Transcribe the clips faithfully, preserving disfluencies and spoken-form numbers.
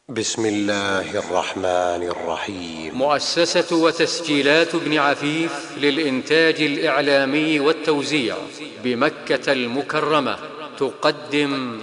بسم الله الرحمن الرحيم. مؤسسة وتسجيلات ابن عفيف للإنتاج الإعلامي والتوزيع بمكة المكرمة تقدم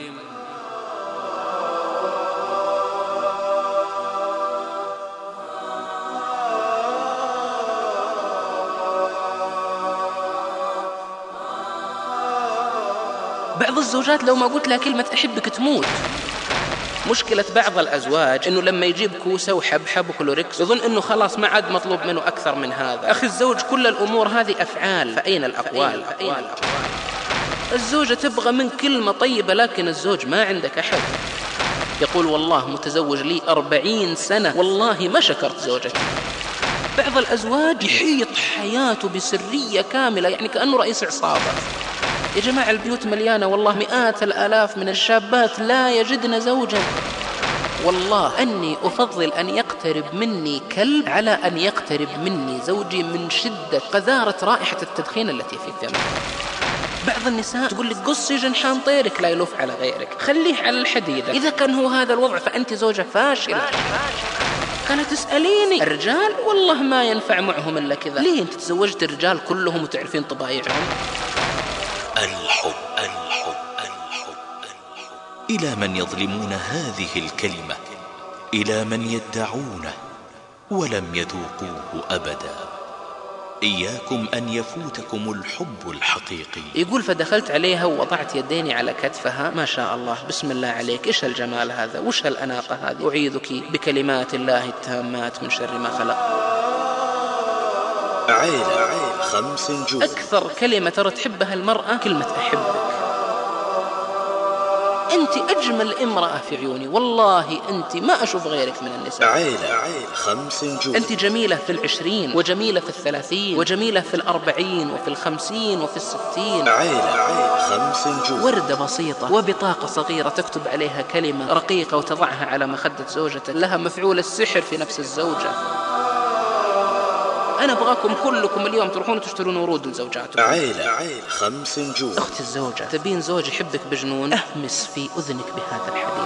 بعض الزوجات لو ما قلت لها كلمة أحبك تموت. مشكلة بعض الأزواج إنه لما يجيب كوسة وحبحب وكلوريكس يظن إنه خلاص ما عاد مطلوب منه أكثر من هذا. أخي الزوج كل الأمور هذه أفعال، فأين الأقوال؟ فأين الأقوال؟ الزوجة تبغى من كلمة طيبة لكن الزوج ما عندك أحد. يقول والله متزوج لي أربعين سنة والله ما شكرت زوجتي. بعض الأزواج يحيط حياته بسرية كاملة يعني كأنه رئيس عصابة. يا جماعة البيوت مليانة والله مئات الآلاف من الشابات لا يجدن زوجا. والله أني أفضل أن يقترب مني كلب على أن يقترب مني زوجي من شدة قذارة رائحة التدخين التي في فمه. بعض النساء تقول لك قصي جنحان طيرك لا يلف على غيرك، خليه على الحديدة. إذا كان هو هذا الوضع فأنت زوجة فاشلة. كانت تسأليني الرجال والله ما ينفع معهم إلا كذا. ليه أنت تزوجت الرجال كلهم وتعرفين طبايعهم؟ الحب الحب الحب الحب إلى من يظلمون هذه الكلمة، إلى من يدعونه ولم يذوقوه أبدا. إياكم أن يفوتكم الحب الحقيقي. يقول فدخلت عليها ووضعت يديني على كتفها، ما شاء الله بسم الله عليك، إيش الجمال هذا، وش الأناقة هذه، أعيذك بكلمات الله التامات من شر ما خلق. عيلة خمس نجوم. أكثر كلمة ترى تحبها المرأة كلمة أحبك. أنت أجمل امرأة في عيوني والله، أنت ما أشوف غيرك من النساء. عيلة خمس نجوم. أنت جميلة في العشرين وجميلة في الثلاثين وجميلة في الأربعين وفي الخمسين وفي الستين. عيلة خمس نجوم. وردة بسيطة وبطاقة صغيرة تكتب عليها كلمة رقيقة وتضعها على مخدة زوجتك، لها مفعول السحر في نفس الزوجة. أنا أبغاكم كلكم اليوم تروحون تشترون ورود لزوجاتكم. عيلة خمس نجوم. أختي الزوجة، تبين زوج يحبك بجنون؟ أهمس في أذنك بهذا الحديث.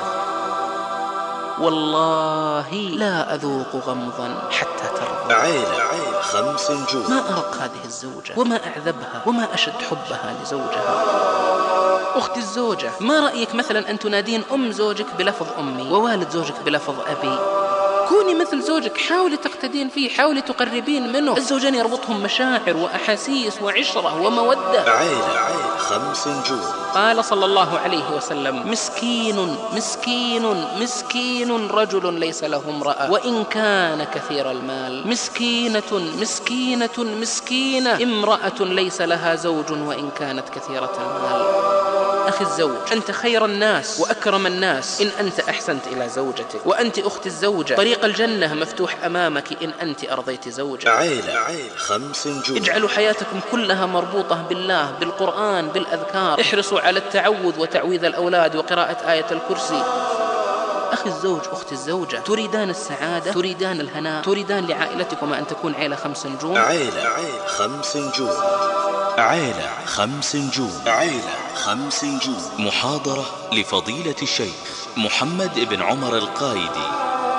والله لا أذوق غمضا حتى ترضى. عيلة خمس نجوم. ما أرق هذه الزوجة وما أعذبها وما أشد حبها لزوجها. أختي الزوجة، ما رأيك مثلا أن تنادين أم زوجك بلفظ أمي ووالد زوجك بلفظ أبي؟ كوني مثل زوجك، حاولي تقتدين فيه، حاولي تقربين منه. الزوجين يربطهم مشاعر وأحاسيس وعشرة ومودة. عيلة خمس نجوم. قال صلى الله عليه وسلم مسكين مسكين مسكين رجل ليس له امرأة وإن كان كثير المال. مسكينة مسكينة مسكينة امرأة ليس لها زوج وإن كانت كثيرة المال. أخي الزوج، أنت خير الناس وأكرم الناس إن أنت أحسنت إلى زوجتك، وأنت أخت الزوجة طريق الجنة مفتوح أمامك إن أنت أرضيت زوجك. عيلة خمس نجوم. اجعلوا حياتكم كلها مربوطة بالله، بالقرآن، بالأذكار. احرصوا على التعوذ وتعويذ الأولاد وقراءة آية الكرسي. أخي الزوج، أخت الزوجة، تريدان السعادة، تريدان الهناء، تريدان لعائلتكما أن تكون عيلة خمس نجوم. عيلة خمس نجوم. عيلة خمس نجوم. عيلة خمس نجوم. محاضرة لفضيلة الشيخ محمد بن عمر القايدي.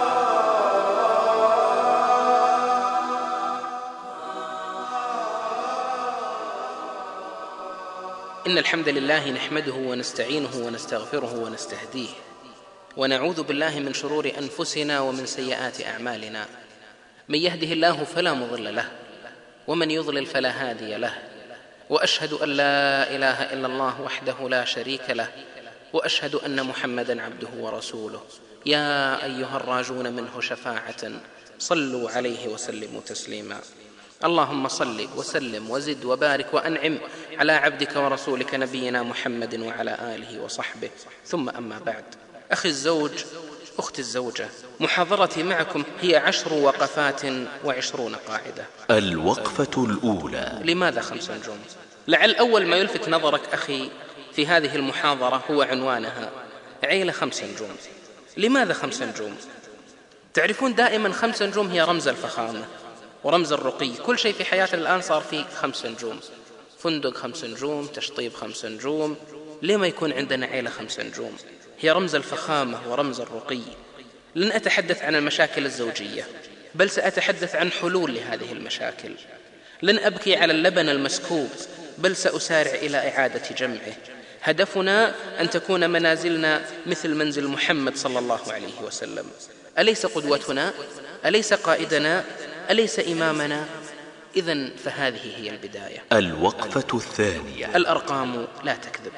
إن الحمد لله نحمده ونستعينه ونستغفره ونستهديه، ونعوذ بالله من شرور أنفسنا ومن سيئات أعمالنا. من يهده الله فلا مضل له ومن يضلل فلا هادي له، وأشهد أن لا إله إلا الله وحده لا شريك له، وأشهد أن محمدا عبده ورسوله. يا أيها الراجون منه شفاعة صلوا عليه وسلموا تسليما. اللهم صل وسلم وزد وبارك وأنعم على عبدك ورسولك نبينا محمد وعلى آله وصحبه، ثم أما بعد. أخي الزوج، أختي الزوجة، محاضرتي معكم هي عشر وقفات وعشرون قاعدة. الوقفة الأولى: لماذا خمس نجوم؟ لعل أول ما يلفت نظرك أخي في هذه المحاضرة هو عنوانها، عيلة خمس نجوم. لماذا خمس نجوم؟ تعرفون دائما خمس نجوم هي رمز الفخامة ورمز الرقي. كل شيء في حياتنا الآن صار فيه خمس نجوم، فندق خمس نجوم، تشطيب خمس نجوم. ليه ما يكون عندنا عيلة خمس نجوم؟ هي رمز الفخامة ورمز الرقي. لن أتحدث عن المشاكل الزوجية، بل سأتحدث عن حلول لهذه المشاكل. لن أبكي على اللبن المسكوب، بل سأسارع إلى إعادة جمعه. هدفنا أن تكون منازلنا مثل منزل محمد صلى الله عليه وسلم. أليس قدوتنا؟ أليس قائدنا؟ أليس إمامنا؟ إذن فهذه هي البداية. الوقفة الثانية. الأرقام لا تكذب.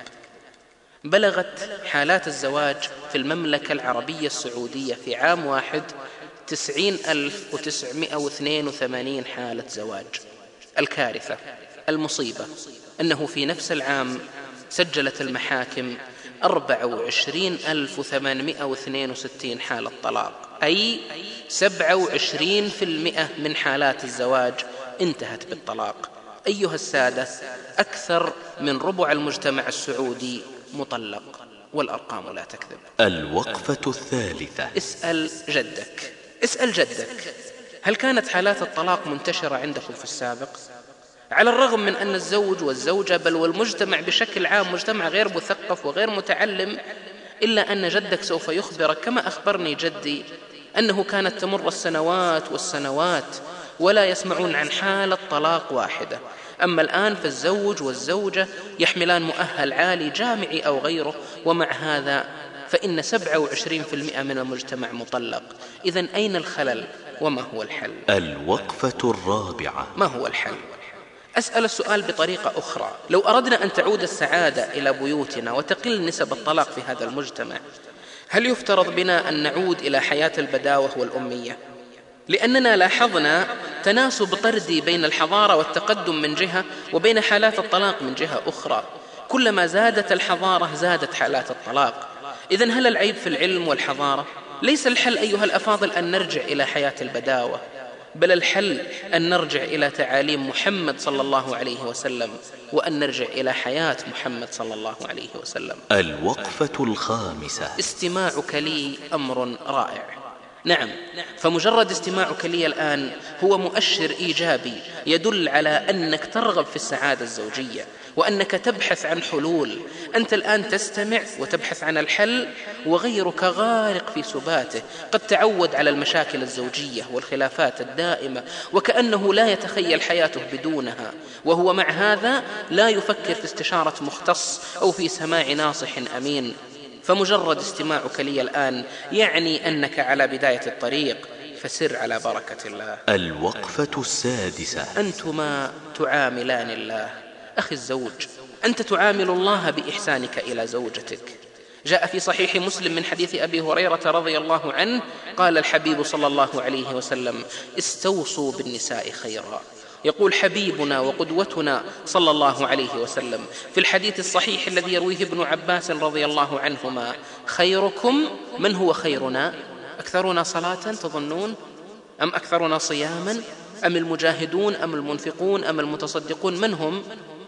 بلغت حالات الزواج في المملكة العربية السعودية في عام واحد تسعين ألف وتسعمائة واثنين وثمانين حالة زواج. الكارثة، المصيبة، أنه في نفس العام سجلت المحاكم أربعة وعشرين ألف وثمانمائة واثنين وستين حالة طلاق، أي سبعة وعشرين بالمئة من حالات الزواج انتهت بالطلاق. أيها السادة، أكثر من ربع المجتمع السعودي مطلق، والأرقام لا تكذب. الوقفة الثالثة. اسأل جدك، اسأل جدك، هل كانت حالات الطلاق منتشرة عندكم في السابق؟ على الرغم من أن الزوج والزوجة بل والمجتمع بشكل عام مجتمع غير مثقف وغير متعلم، إلا أن جدك سوف يخبرك كما أخبرني جدي أنه كانت تمر السنوات والسنوات ولا يسمعون عن حالة طلاق واحدة. أما الآن فالزوج والزوجة يحملان مؤهل عالي جامعي أو غيره، ومع هذا فإن سبعة وعشرين بالمئة من المجتمع مطلق. إذن أين الخلل وما هو الحل؟ الوقفة الرابعة. ما هو الحل؟ أسأل السؤال بطريقة أخرى. لو أردنا أن تعود السعادة إلى بيوتنا وتقل نسب الطلاق في هذا المجتمع، هل يفترض بنا أن نعود إلى حياة البداوة والأمية؟ لأننا لاحظنا تناسب طردي بين الحضارة والتقدم من جهة وبين حالات الطلاق من جهة أخرى. كلما زادت الحضارة زادت حالات الطلاق. إذن هل العيب في العلم والحضارة؟ ليس الحل أيها الأفاضل أن نرجع إلى حياة البداوة، بل الحل أن نرجع إلى تعاليم محمد صلى الله عليه وسلم، وأن نرجع إلى حياة محمد صلى الله عليه وسلم. الوقفة الخامسة. استماعك لي أمر رائع. نعم، فمجرد استماعك لي الآن هو مؤشر إيجابي يدل على أنك ترغب في السعادة الزوجية وأنك تبحث عن حلول. أنت الآن تستمع وتبحث عن الحل، وغيرك غارق في سباته، قد تعود على المشاكل الزوجية والخلافات الدائمة وكأنه لا يتخيل حياته بدونها، وهو مع هذا لا يفكر في استشارة مختص أو في سماع ناصح أمين. فمجرد استماعك لي الآن يعني أنك على بداية الطريق، فسر على بركة الله. الوقفة السادسة. أنتما تعاملان الله. أخي الزوج، أنت تعامل الله بإحسانك إلى زوجتك. جاء في صحيح مسلم من حديث أبي هريرة رضي الله عنه قال الحبيب صلى الله عليه وسلم: استوصوا بالنساء خيرا. يقول حبيبنا وقدوتنا صلى الله عليه وسلم في الحديث الصحيح الذي يرويه ابن عباس رضي الله عنهما: خيركم من هو خيرنا؟ أكثرنا صلاة تظنون؟ أم أكثرنا صياما؟ أم المجاهدون أم المنفقون أم المتصدقون؟ من هم؟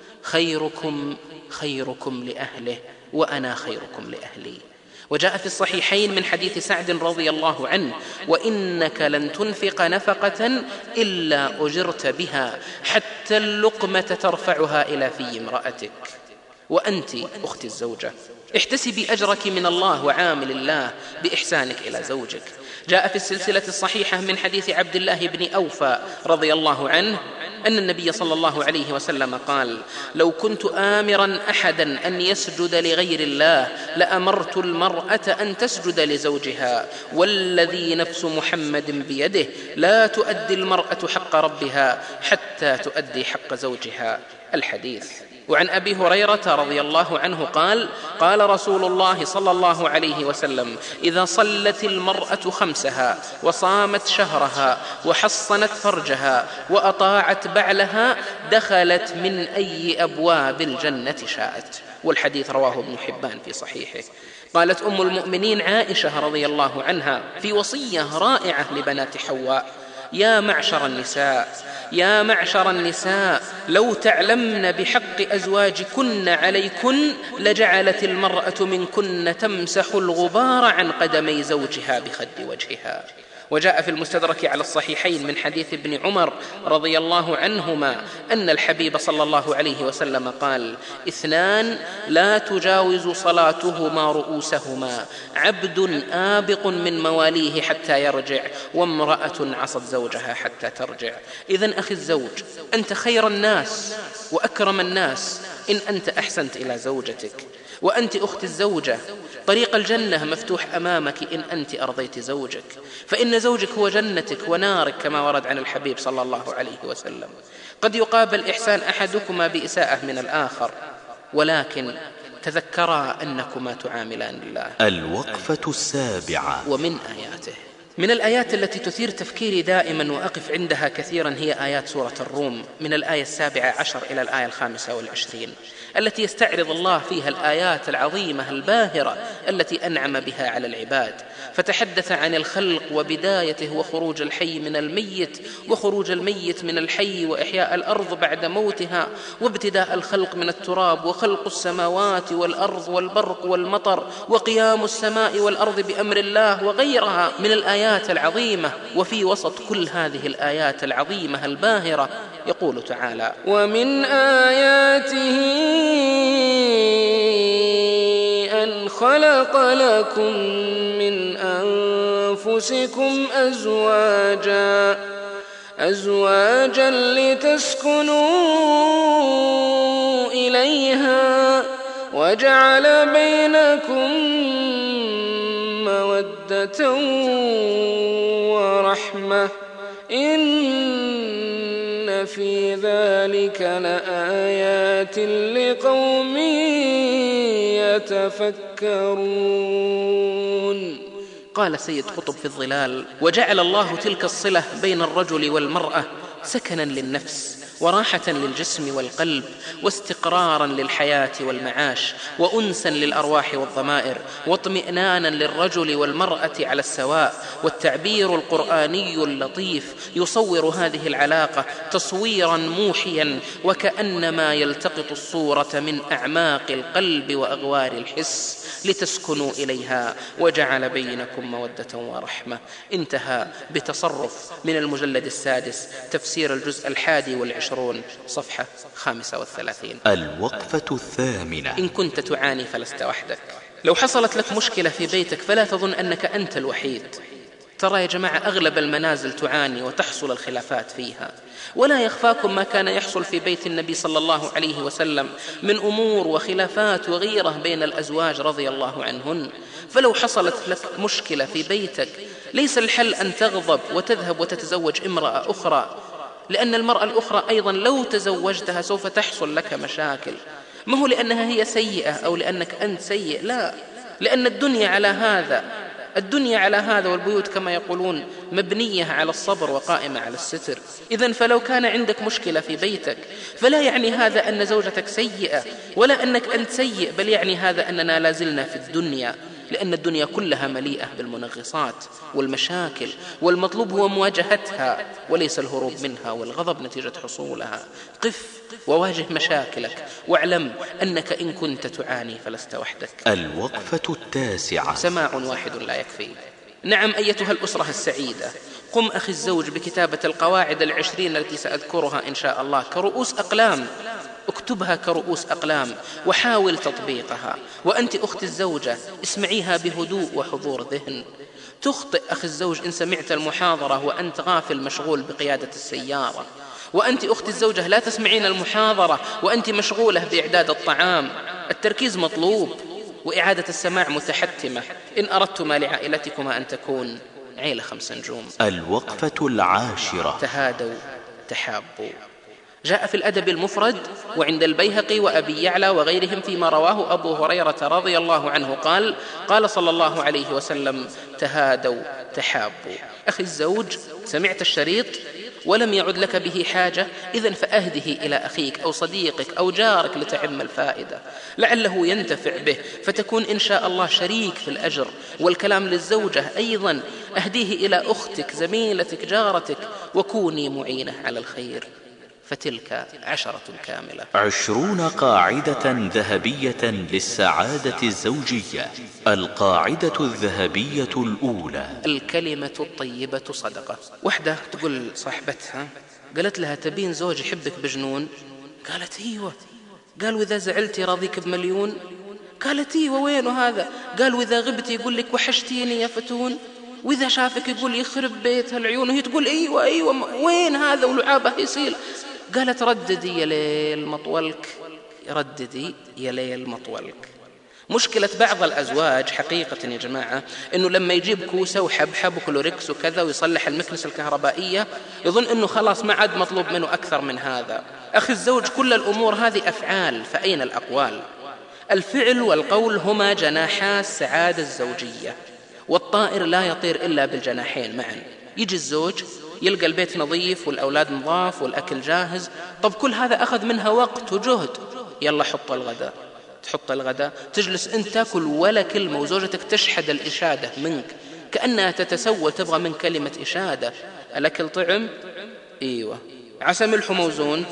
خيركم خيركم لأهله، وأنا خيركم لأهلي. وجاء في الصحيحين من حديث سعد رضي الله عنه: وإنك لن تنفق نفقة إلا أجرت بها حتى اللقمة ترفعها إلى في امرأتك. وأنت أختي الزوجة احتسبي أجرك من الله وعامل الله بإحسانك إلى زوجك. جاء في السلسلة الصحيحة من حديث عبد الله بن أوفى رضي الله عنه أن النبي صلى الله عليه وسلم قال: لو كنت آمرا أحدا أن يسجد لغير الله لأمرت المرأة أن تسجد لزوجها، والذي نفس محمد بيده لا تؤدي المرأة حق ربها حتى تؤدي حق زوجها. الحديث. وعن أبي هريرة رضي الله عنه قال: قال رسول الله صلى الله عليه وسلم: إذا صلت المرأة خمسها وصامت شهرها وحصنت فرجها وأطاعت بعلها دخلت من أي أبواب الجنة شاءت. والحديث رواه ابن حبان في صحيحه. قالت أم المؤمنين عائشة رضي الله عنها في وصية رائعة لبنات حواء: يا معشر النساء يا معشر النساء لو تعلمن بحق أزواجكن عليكن لجعلت المرأة منكن تمسح الغبار عن قدمي زوجها بخد وجهها. وجاء في المستدرك على الصحيحين من حديث ابن عمر رضي الله عنهما أن الحبيب صلى الله عليه وسلم قال: اثنان لا تجاوز صلاتهما رؤوسهما: عبد آبق من مواليه حتى يرجع، وامرأة عصت زوجها حتى ترجع. إذن أخي الزوج، أنت خير الناس وأكرم الناس إن أنت أحسنت إلى زوجتك، وأنت أخت الزوجة طريق الجنة مفتوح أمامك إن أنت أرضيت زوجك، فإن زوجك هو جنتك ونارك كما ورد عن الحبيب صلى الله عليه وسلم. قد يقابل إحسان أحدكما بإساءة من الآخر، ولكن تذكرا أنكما تعاملان الله. الوقفة السابعة. ومن آياته، من الآيات التي تثير تفكيري دائما وأقف عندها كثيرا هي آيات سورة الروم من الآية السابعة عشر إلى الآية الخامسة والعشرين، التي يستعرض الله فيها الآيات العظيمة الباهرة التي أنعم بها على العباد، فتحدث عن الخلق وبدايته وخروج الحي من الميت وخروج الميت من الحي وإحياء الأرض بعد موتها وابتداء الخلق من التراب وخلق السماوات والأرض والبرق والمطر وقيام السماء والأرض بأمر الله وغيرها من الآيات العظيمة. وفي وسط كل هذه الآيات العظيمة الباهرة يقول تعالى: ومن آياته أن خلق لكم من أنفسكم أزواجا أزواجا لتسكنوا إليها وجعل بينكم مودة ورحمة إن في ذلك لآيات لقوم يتفكرون. قال سيد قطب في الظلال: وجعل الله تلك الصلة بين الرجل والمرأة سكنا للنفس وراحة للجسم والقلب واستقرارا للحياة والمعاش وأنسا للأرواح والضمائر واطمئنانا للرجل والمرأة على السواء. والتعبير القرآني اللطيف يصور هذه العلاقة تصويرا موحيا وكأنما يلتقط الصورة من أعماق القلب وأغوار الحس لتسكنوا إليها وجعل بينكم مودة ورحمة. انتهى بتصرف من المجلد السادس تفسير الجزء الحادي والعشرون صفحة خامسة والثلاثين. الوقفة الثامنة. إن كنت تعاني فلست وحدك. لو حصلت لك مشكلة في بيتك فلا تظن أنك أنت الوحيد. ترى يا جماعة أغلب المنازل تعاني وتحصل الخلافات فيها، ولا يخفاكم ما كان يحصل في بيت النبي صلى الله عليه وسلم من أمور وخلافات وغيره بين الأزواج رضي الله عنهن. فلو حصلت لك مشكلة في بيتك ليس الحل أن تغضب وتذهب وتتزوج امرأة أخرى، لأن المرأة الأخرى أيضا لو تزوجتها سوف تحصل لك مشاكل، ما هو لأنها هي سيئة أو لأنك أنت سيء، لا، لأن الدنيا على هذا الدنيا على هذا والبيوت كما يقولون مبنية على الصبر وقائمة على الستر. إذن فلو كان عندك مشكلة في بيتك فلا يعني هذا أن زوجتك سيئة ولا أنك أنت سيء، بل يعني هذا أننا لازلنا في الدنيا، لأن الدنيا كلها مليئة بالمنغصات والمشاكل، والمطلوب هو مواجهتها وليس الهروب منها والغضب نتيجة حصولها. قف وواجه مشاكلك واعلم أنك إن كنت تعاني فلست وحدك. الوقفة التاسعة. سماع واحد لا يكفي. نعم أيتها الأسرة السعيدة، قم أخي الزوج بكتابة القواعد العشرين التي سأذكرها إن شاء الله كرؤوس أقلام، اكتبها كرؤوس أقلام وحاول تطبيقها. وأنت أخت الزوجة اسمعيها بهدوء وحضور ذهن. تخطئ أخي الزوج إن سمعت المحاضرة وأنت غافل مشغول بقيادة السيارة، وأنت أخت الزوجة لا تسمعين المحاضرة وأنت مشغولة بإعداد الطعام. التركيز مطلوب وإعادة السماع متحتمة إن أردتما لعائلتكما أن تكون عيلة خمس نجوم. الوقفة العاشرة. تهادوا تحابوا. جاء في الأدب المفرد وعند البيهقي وأبي يعلى وغيرهم فيما رواه أبو هريرة رضي الله عنه قال: قال صلى الله عليه وسلم: تهادوا تحابوا. أخي الزوج، سمعت الشريط ولم يعد لك به حاجة، إذن فأهده إلى أخيك أو صديقك أو جارك لتعم الفائدة، لعله ينتفع به فتكون إن شاء الله شريك في الأجر. والكلام للزوجة أيضا، أهديه إلى أختك زميلتك جارتك وكوني معينة على الخير. فتلك عشرة كاملة. عشرون قاعدة ذهبية للسعادة الزوجية. القاعدة الذهبية الأولى: الكلمة الطيبة صدقة. وحدة تقول صاحبتها، قالت لها تبين زوج يحبك بجنون؟ قالت ايوه. قال وإذا زعلتي راضيك بمليون؟ قالت ايوه. وين هذا؟ قال وإذا غبتي يقول لك وحشتيني يا فتون، وإذا شافك يقول يخرب بيت هالعيون، وهي تقول ايوه ايوه. وين هذا؟ ولعابه يصيل. قالت رددي يا ليل مطولك، رددي يا ليل مطولك. مشكلة بعض الأزواج حقيقة يا جماعة إنه لما يجيب كوسة وحبحب وكلوريكس وكذا ويصلح المكنسة الكهربائية يظن إنه خلاص ما عاد مطلوب منه أكثر من هذا. أخي الزوج كل الأمور هذه أفعال، فأين الأقوال؟ الفعل والقول هما جناحا السعادة الزوجية، والطائر لا يطير إلا بالجناحين معا. يجي الزوج يلقى البيت نظيف والأولاد نظاف والأكل جاهز، طب كل هذا أخذ منها وقت وجهد، يلا حط الغداء. تحط الغداء، تجلس أنت تأكل ولا كلمة، وزوجتك تشحد الإشادة منك كأنها تتسول تبغى من كلمة إشادة. الأكل طعم؟ إيوه. عسى ملح موزون؟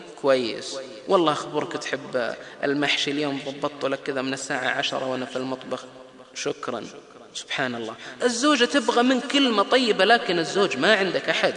كويس. والله أخبرك تحب المحشي اليوم ضبطته لك كذا من الساعة عشرة وأنا في المطبخ. شكرا. سبحان الله، الزوجة تبغى من كلمة طيبة، لكن الزوج ما عندك أحد.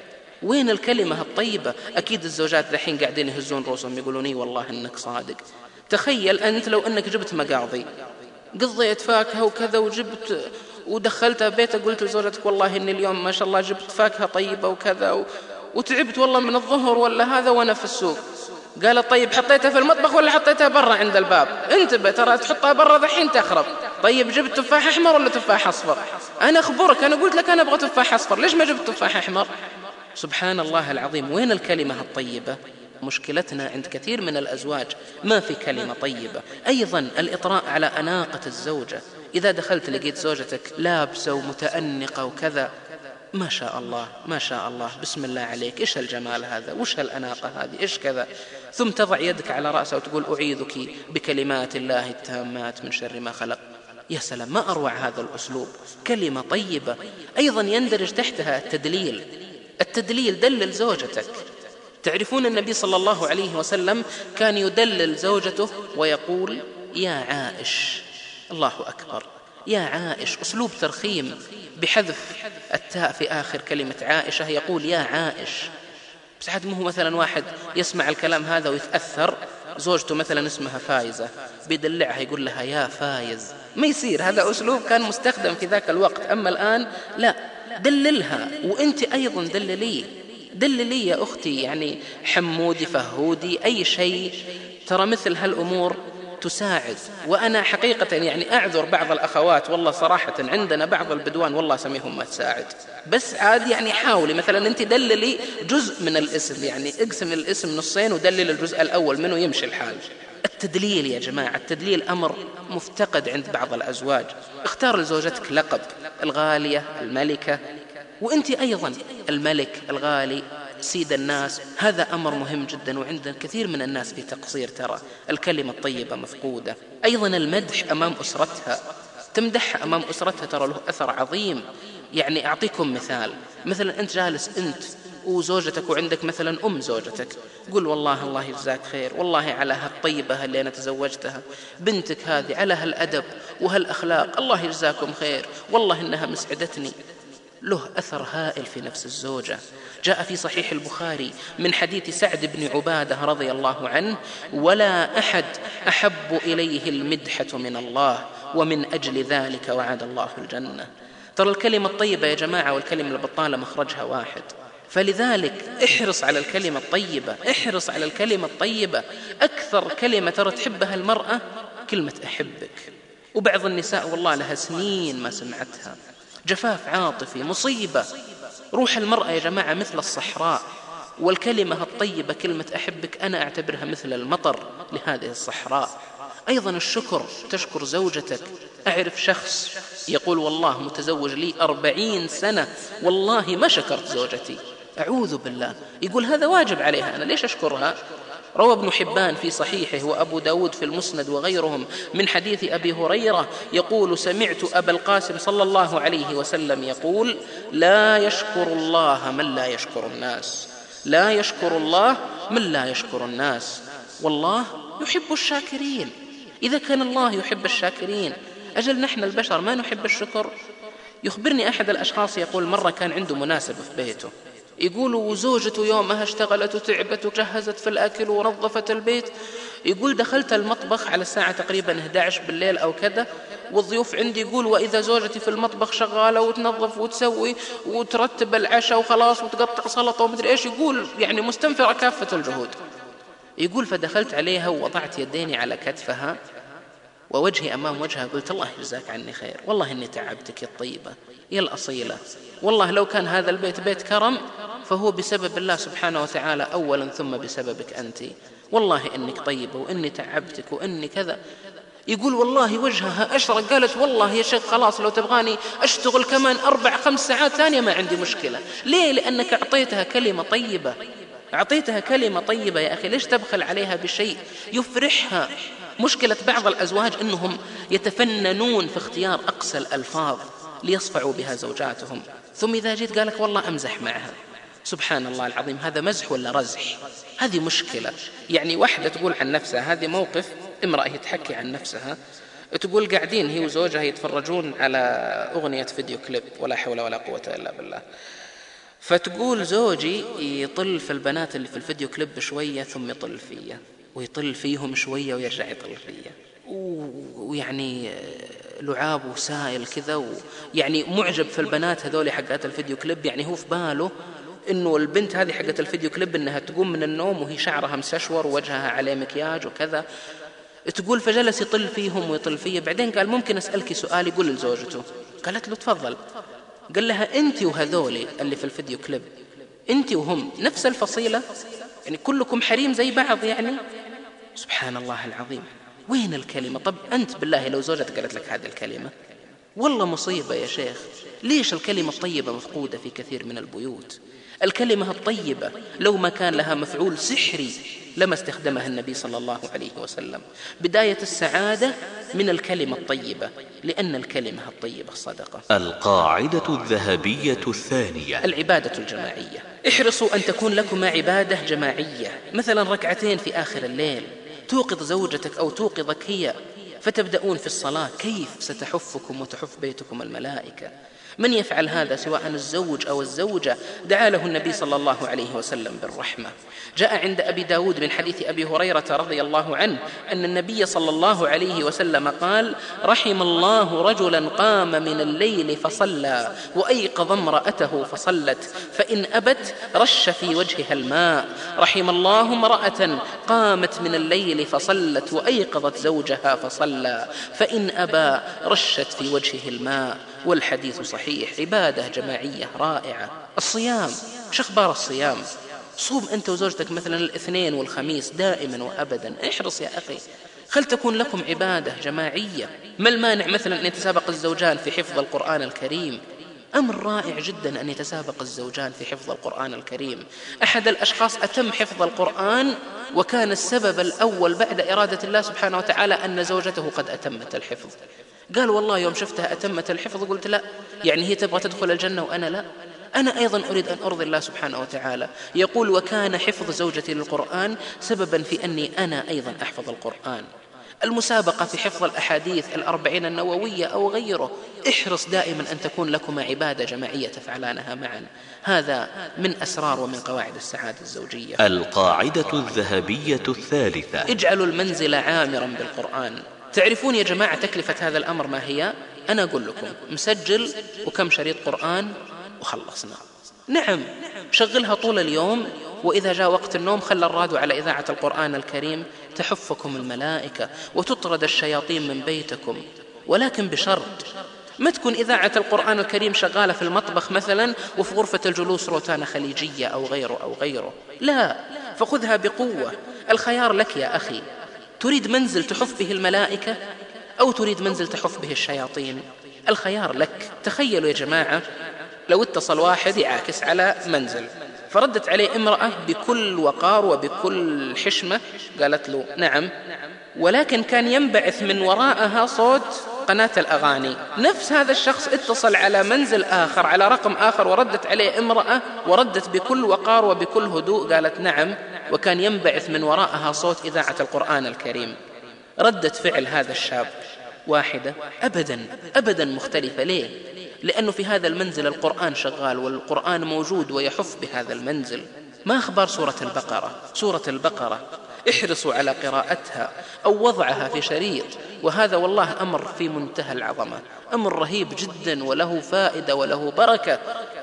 وين الكلمة الطيبة؟ أكيد الزوجات ذحين قاعدين يهزون رؤوسهم يقولوني والله إنك صادق. تخيل أنت لو أنك جبت مقاضي، قضيت فاكهة وكذا وجبت ودخلتها بيتك، قلت لزوجتك والله إن اليوم ما شاء الله جبت فاكهة طيبة وكذا و... وتعبت والله من الظهر ولا هذا وأنا في السوق. قالت طيب حطيتها في المطبخ ولا حطيتها برا عند الباب؟ انتبه ترى تحطها برا ذحين تخرب. طيب جبت تفاح أحمر ولا تفاح أصفر؟ أنا أخبرك، أنا قلت لك أنا أبغى تفاح أصفر، ليش ما جبت تفاح أحمر؟ سبحان الله العظيم، وين الكلمة الطيبة؟ مشكلتنا عند كثير من الأزواج ما في كلمة طيبة. أيضا الإطراء على أناقة الزوجة، إذا دخلت لقيت زوجتك لابسة ومتأنقة وكذا، ما شاء الله ما شاء الله بسم الله عليك، إيش الجمال هذا، وش هالأناقة هذه، إيش كذا، ثم تضع يدك على رأسها وتقول أعيذك بكلمات الله التامات من شر ما خلق. يا سلام، ما أروع هذا الأسلوب، كلمة طيبة. أيضا يندرج تحتها التدليل. التدليل، دلل زوجتك. تعرفون النبي صلى الله عليه وسلم كان يدلل زوجته ويقول يا عائش. الله أكبر، يا عائش، أسلوب ترخيم بحذف التاء في آخر كلمة عائشة، يقول يا عائش. بس عاد مو مثلا واحد يسمع الكلام هذا ويتأثر، زوجته مثلا اسمها فايزة بيدلعها يقول لها يا فايز، ما يصير. هذا أسلوب كان مستخدم في ذاك الوقت، أما الآن لا، دللها. وأنت أيضا دللي دللي يا أختي، يعني حمودي فهودي أي شيء، ترى مثل هالأمور تساعد. وأنا حقيقة يعني أعذر بعض الأخوات، والله صراحة عندنا بعض البدوان والله سميهم ما تساعد، بس عاد يعني حاولي مثلا أنت دللي جزء من الاسم، يعني اقسم الاسم نصين ودلل الجزء الأول منه يمشي الحال. التدليل يا جماعة، التدليل أمر مفتقد عند بعض الأزواج. اختار لزوجتك لقب، الغالية، الملكة، وأنت أيضا الملك، الغالي، سيد الناس. هذا أمر مهم جدا، وعند كثير من الناس في تقصير، ترى الكلمة الطيبة مفقودة. أيضا المدح أمام أسرتها، تمدحها أمام أسرتها، ترى له أثر عظيم. يعني أعطيكم مثال، مثلا أنت جالس أنت وزوجتك وعندك مثلا أم زوجتك، قل والله الله يجزاك خير، والله على هالطيبة اللي أنا تزوجتها، بنتك هذه على هالأدب وهالأخلاق، الله يجزاكم خير، والله إنها مسعدتني. له أثر هائل في نفس الزوجة. جاء في صحيح البخاري من حديث سعد بن عبادة رضي الله عنه: ولا أحد أحب إليه المدحة من الله، ومن أجل ذلك وعد الله الجنة. ترى الكلمة الطيبة يا جماعة والكلمة البطالة مخرجها واحد، فلذلك احرص على الكلمة الطيبة، احرص على الكلمة الطيبة. أكثر كلمة ترى تحبها المرأة كلمة أحبك، وبعض النساء والله لها سنين ما سمعتها. جفاف عاطفي مصيبة. روح المرأة يا جماعة مثل الصحراء، والكلمة الطيبة كلمة أحبك أنا أعتبرها مثل المطر لهذه الصحراء. أيضا الشكر، تشكر زوجتك. أعرف شخص يقول والله متزوج لي أربعين سنة والله ما شكرت زوجتي، أعوذ بالله. يقول هذا واجب عليها، أنا ليش أشكرها؟ روى ابن حبان في صحيحه وأبو داود في المسند وغيرهم من حديث أبي هريرة يقول: سمعت أبا القاسم صلى الله عليه وسلم يقول: لا يشكر الله من لا يشكر الناس، لا يشكر الله من لا يشكر الناس والله يحب الشاكرين. إذا كان الله يحب الشاكرين أجل نحن البشر ما نحب الشكر؟ يخبرني أحد الأشخاص يقول مرة كان عنده مناسبة في بيته، يقول وزوجته يومها اشتغلت وتعبت وجهزت في الأكل ونظفت البيت، يقول دخلت المطبخ على الساعة تقريبا إحدى عشر بالليل أو كذا والضيوف عندي، يقول وإذا زوجتي في المطبخ شغالة وتنظف وتسوي وترتب العشاء وخلاص وتقطع سلطة ومدري إيش، يقول يعني مستنفرة كافة الجهود. يقول فدخلت عليها ووضعت يديني على كتفها ووجهي أمام وجهها، قلت الله يجزاك عني خير، والله إني تعبتك يا الطيبة يا الأصيلة، والله لو كان هذا البيت بيت كرم فهو بسبب الله سبحانه وتعالى أولا ثم بسببك أنت، والله إنك طيبة وإني تعبتك وإني كذا. يقول والله وجهها أشرق، قالت والله يا شيخ خلاص لو تبغاني أشتغل كمان أربع خمس ساعات ثانية ما عندي مشكلة. ليه؟ لأنك أعطيتها كلمة طيبة، أعطيتها كلمة طيبة يا أخي، ليش تبخل عليها بشيء يفرحها؟ مشكلة بعض الأزواج أنهم يتفننون في اختيار أقصى الألفاظ ليصفعوا بها زوجاتهم، ثم إذا جيت قالك والله أمزح معها، سبحان الله العظيم، هذا مزح ولا رزح؟ هذه مشكلة. يعني واحدة تقول عن نفسها، هذه موقف امرأة تحكي عن نفسها، تقول قاعدين هي وزوجها يتفرجون على أغنية فيديو كليب ولا حول ولا قوة إلا بالله، فتقول زوجي يطل في البنات اللي في الفيديو كليب شوية ثم يطل فيا، ويطل فيهم شوية ويرجع يطل فيا، ويعني لعاب وسائل كذا، ويعني معجب في البنات هذول حقات الفيديو كليب، يعني هو في باله إنه البنت هذه حقت الفيديو كليب إنها تقوم من النوم وهي شعرها مسشور ووجهها عليه مكياج وكذا. تقول فجلس يطل فيهم ويطل فيا، بعدين قال ممكن أسألك سؤال؟ يقول لزوجته، قالت له تفضل. قال لها أنت وهذولي اللي في الفيديو كليب أنت وهم نفس الفصيلة، يعني كلكم حريم زي بعض يعني؟ سبحان الله العظيم، وين الكلمة؟ طب أنت بالله لو زوجتك قالت لك هذه الكلمة والله مصيبة يا شيخ. ليش الكلمة الطيبة مفقودة في كثير من البيوت؟ الكلمة الطيبة لو ما كان لها مفعول سحري لما استخدمها النبي صلى الله عليه وسلم. بداية السعادة من الكلمة الطيبة، لأن الكلمة الطيبة صدقة. القاعدة الذهبية الثانية: العبادة الجماعية. احرصوا أن تكون لكم عبادة جماعية، مثلا ركعتين في آخر الليل، توقظ زوجتك أو توقظك هي فتبدأون في الصلاة، كيف ستحفكم وتحف بيتكم الملائكة. من يفعل هذا سواء الزوج أو الزوجة دعا له النبي صلى الله عليه وسلم بالرحمة. جاء عند أبي داود من حديث أبي هريرة رضي الله عنه أن النبي صلى الله عليه وسلم قال: رحم الله رجلا قام من الليل فصلى وأيقظ امرأته فصلت فإن أبت رش في وجهها الماء. رحم الله امرأة قامت من الليل فصلت وأيقظت زوجها فصلى فإن أبى رشت في وجهه الماء. والحديث صحيح. عبادة جماعية رائعة. الصيام، شو أخبار الصيام؟ صوم أنت وزوجتك مثلا الاثنين والخميس دائما وأبدا، احرص يا أخي، خل تكون لكم عبادة جماعية. ما المانع مثلا أن يتسابق الزوجان في حفظ القرآن الكريم؟ أمر رائع جدا أن يتسابق الزوجان في حفظ القرآن الكريم. أحد الأشخاص أتم حفظ القرآن وكان السبب الأول بعد إرادة الله سبحانه وتعالى أن زوجته قد أتمت الحفظ. قال والله يوم شفتها أتمت الحفظ قلت لا، يعني هي تبغى تدخل الجنة وأنا لا، أنا أيضا أريد أن أرضي الله سبحانه وتعالى. يقول: وكان حفظ زوجتي للقرآن سببا في أني أنا أيضا أحفظ القرآن. المسابقة في حفظ الأحاديث الأربعين النووية أو غيره، احرص دائما أن تكون لكما عبادة جماعية تفعلانها معا. هذا من أسرار ومن قواعد السعادة الزوجية. القاعدة الذهبية الثالثة: اجعلوا المنزل عامرا بالقرآن. تعرفون يا جماعة تكلفة هذا الأمر ما هي؟ أنا أقول لكم: مسجل وكم شريط قرآن وخلصنا. نعم، شغلها طول اليوم، وإذا جاء وقت النوم خلى الراديو على إذاعة القرآن الكريم، تحفكم الملائكة وتطرد الشياطين من بيتكم. ولكن بشرط ما تكون إذاعة القرآن الكريم شغالة في المطبخ مثلا وفي غرفة الجلوس روتانا خليجية أو غيره أو غيره، لا، فخذها بقوة. الخيار لك يا أخي، تريد منزل تحف به الملائكة أو تريد منزل تحف به الشياطين؟ الخيار لك. تخيلوا يا جماعة لو اتصل واحد يعاكس على منزل، فردت عليه امرأة بكل وقار وبكل حشمة قالت له نعم، ولكن كان ينبعث من وراءها صوت قناة الأغاني. نفس هذا الشخص اتصل على منزل آخر على رقم آخر وردت عليه امرأة وردت بكل وقار وبكل هدوء قالت نعم، وكان ينبعث من وراءها صوت إذاعة القرآن الكريم. ردة فعل هذا الشاب واحدة؟ أبدا أبدا مختلفة. ليه؟ لأنه في هذا المنزل القرآن شغال، والقرآن موجود ويحف بهذا المنزل. ما أخبار سورة البقرة؟ سورة البقرة احرصوا على قراءتها أو وضعها في شريط، وهذا والله أمر في منتهى العظمة، أمر رهيب جدا وله فائدة وله بركة.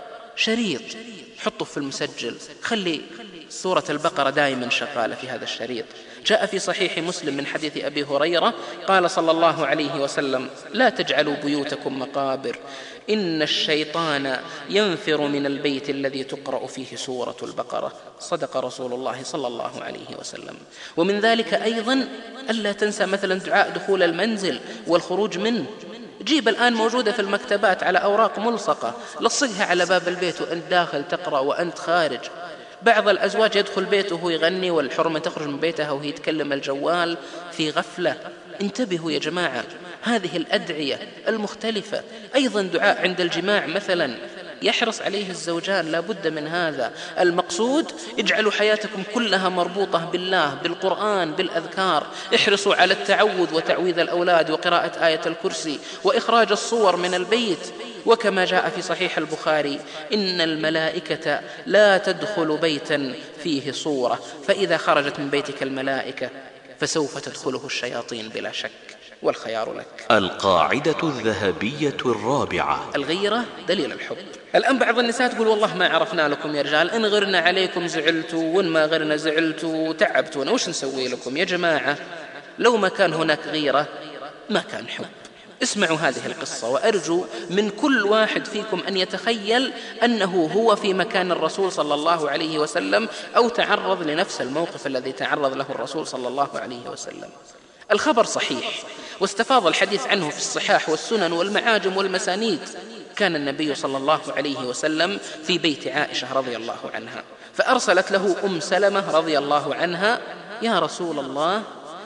شريط حطه في المسجل، خلي سورة البقرة دائما شغالة في هذا الشريط. جاء في صحيح مسلم من حديث أبي هريرة قال صلى الله عليه وسلم: لا تجعلوا بيوتكم مقابر، إن الشيطان ينفر من البيت الذي تقرأ فيه سورة البقرة. صدق رسول الله صلى الله عليه وسلم. ومن ذلك أيضا ألا تنسى مثلا دعاء دخول المنزل والخروج منه. جيب الآن موجودة في المكتبات على أوراق ملصقة، لصقها على باب البيت وأنت داخل تقرأ وأنت خارج. بعض الأزواج يدخل بيته وهو يغني، والحرمة تخرج من بيتها وهي تكلم الجوال في غفلة. انتبهوا يا جماعة، هذه الأدعية المختلفة. أيضا دعاء عند الجماع مثلا يحرص عليه الزوجان، لا بد من هذا. المقصود اجعلوا حياتكم كلها مربوطة بالله، بالقرآن، بالأذكار. احرصوا على التعوذ وتعويذ الأولاد وقراءة آية الكرسي وإخراج الصور من البيت. وكما جاء في صحيح البخاري: إن الملائكة لا تدخل بيتا فيه صورة، فإذا خرجت من بيتك الملائكة فسوف تدخله الشياطين بلا شك، والخيار لك. القاعدة الذهبية الرابعة: الغيرة دليل الحب. الآن بعض النساء تقول: والله ما عرفنا لكم يا رجال، إن غرنا عليكم زعلتوا، وإن ما غرنا زعلتوا تعبتونا، وش نسوي لكم يا جماعة؟ لو ما كان هناك غيرة ما كان حب. اسمعوا هذه القصة، وأرجو من كل واحد فيكم أن يتخيل أنه هو في مكان الرسول صلى الله عليه وسلم، أو تعرض لنفس الموقف الذي تعرض له الرسول صلى الله عليه وسلم. الخبر صحيح واستفاض الحديث عنه في الصحاح والسنن والمعاجم والمسانيد. كان النبي صلى الله عليه وسلم في بيت عائشة رضي الله عنها، فأرسلت له أم سلمة رضي الله عنها: يا رسول الله،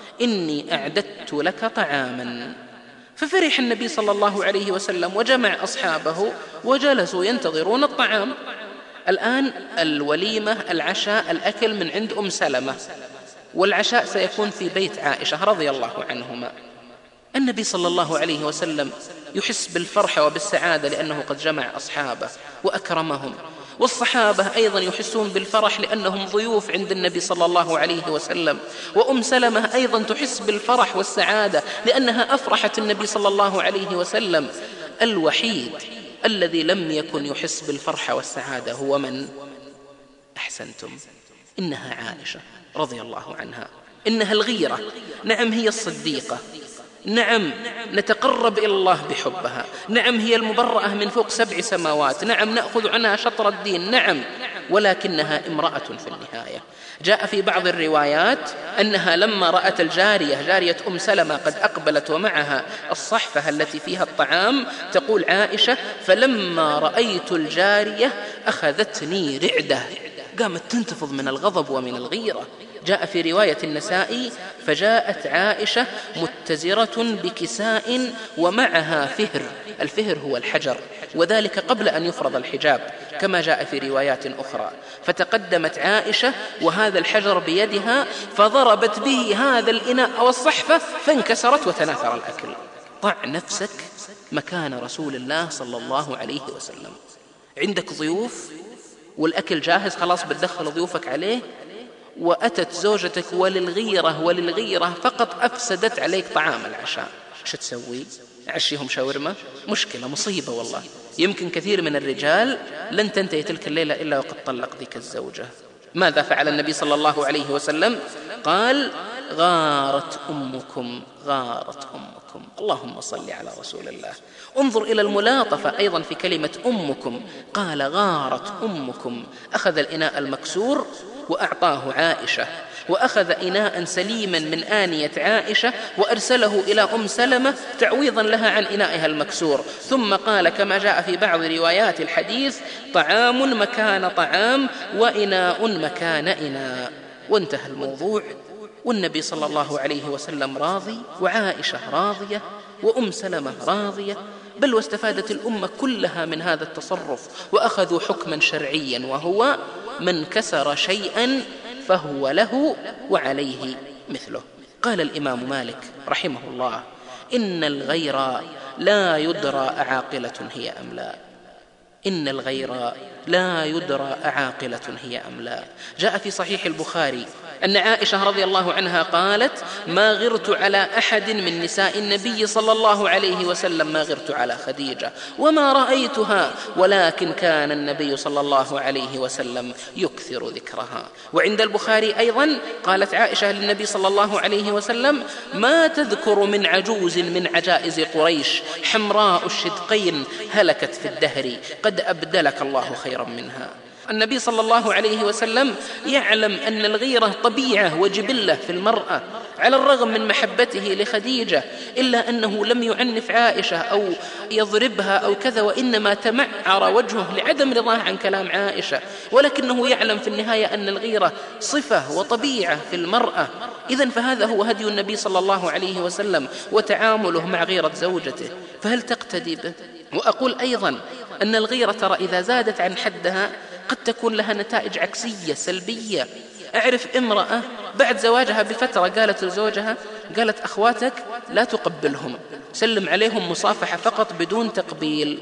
إني أعددت لك طعاما. ففرح النبي صلى الله عليه وسلم وجمع أصحابه وجلسوا ينتظرون الطعام. الآن الوليمة، العشاء، الأكل من عند أم سلمة، والعشاء سيكون في بيت عائشة رضي الله عنهما. النبي صلى الله عليه وسلم يحس بالفرحة وبالسعادة لأنه قد جمع أصحابه وأكرمهم، والصحابة أيضا يحسون بالفرح لأنهم ضيوف عند النبي صلى الله عليه وسلم. وأم سلمة أيضا تحس بالفرح والسعادة لأنها أفرحت النبي صلى الله عليه وسلم. الوحيد الذي لم يكن يحس بالفرحة والسعادة هو من؟ أحسنتم، إنها عائشة رضي الله عنها. إنها الغيرة. نعم هي الصديقة، نعم نتقرب إلى الله بحبها، نعم هي المبرأة من فوق سبع سماوات، نعم نأخذ عنها شطر الدين، نعم، ولكنها امرأة في النهاية. جاء في بعض الروايات أنها لما رأت الجارية، جارية أم سلمة، قد أقبلت ومعها الصحفة التي فيها الطعام، تقول عائشة: فلما رأيت الجارية أخذتني رعدة. قامت تنتفض من الغضب ومن الغيرة. جاء في رواية النسائي: فجاءت عائشة متزرة بكساء ومعها فهر. الفهر هو الحجر، وذلك قبل أن يفرض الحجاب كما جاء في روايات أخرى. فتقدمت عائشة وهذا الحجر بيدها، فضربت به هذا الإناء أو الصحفة فانكسرت وتناثر الأكل. ضع نفسك مكان رسول الله صلى الله عليه وسلم. عندك ضيوف والأكل جاهز، خلاص بتدخل ضيوفك عليه، وأتت زوجتك وللغيرة وللغيرة فقط أفسدت عليك طعام العشاء. ايش تسوي؟ عشيهم شاورما؟ مشكلة، مصيبة والله. يمكن كثير من الرجال لن تنتهي تلك الليلة إلا وقد طلق ذيك الزوجة. ماذا فعل النبي صلى الله عليه وسلم؟ قال: غارت أمكم، غارت أمكم. اللهم صل على رسول الله. انظر إلى الملاطفة أيضا في كلمة أمكم، قال: غارت أمكم. أخذ الإناء المكسور وأعطاه عائشة، وأخذ إناء سليما من آنية عائشة وأرسله إلى أم سلمة تعويضا لها عن إنائها المكسور. ثم قال كما جاء في بعض روايات الحديث: طعام مكان طعام وإناء مكان إناء. وانتهى الموضوع، والنبي صلى الله عليه وسلم راضي، وعائشة راضية، وأم سلمة راضية، بل واستفادت الأمة كلها من هذا التصرف، وأخذوا حكما شرعيا، وهو من كسر شيئا فهو له وعليه مثله. قال الإمام مالك رحمه الله: إن الغير لا يدرى أعاقلة هي أم لا. إن الغير لا يدرى أعاقلة هي أم لا. جاء في صحيح البخاري أن عائشة رضي الله عنها قالت: ما غرت على أحد من نساء النبي صلى الله عليه وسلم ما غرت على خديجة وما رأيتها، ولكن كان النبي صلى الله عليه وسلم يكثر ذكرها. وعند البخاري أيضا قالت عائشة للنبي صلى الله عليه وسلم: ما تذكر من عجوز من عجائز قريش حمراء الشدقين هلكت في الدهر قد أبدلك الله خيرا منها. النبي صلى الله عليه وسلم يعلم أن الغيرة طبيعة وجبلة في المرأة، على الرغم من محبته لخديجة إلا أنه لم يعنف عائشة أو يضربها أو كذا، وإنما تمعر وجهه لعدم رضاه عن كلام عائشة، ولكنه يعلم في النهاية أن الغيرة صفة وطبيعة في المرأة. إذن فهذا هو هدي النبي صلى الله عليه وسلم وتعامله مع غيرة زوجته، فهل تقتدي به؟ وأقول أيضا أن الغيرة ترى إذا زادت عن حدها قد تكون لها نتائج عكسية سلبية. أعرف امرأة بعد زواجها بفترة قالت لزوجها، قالت: أخواتك لا تقبلهم، سلم عليهم مصافحة فقط بدون تقبيل.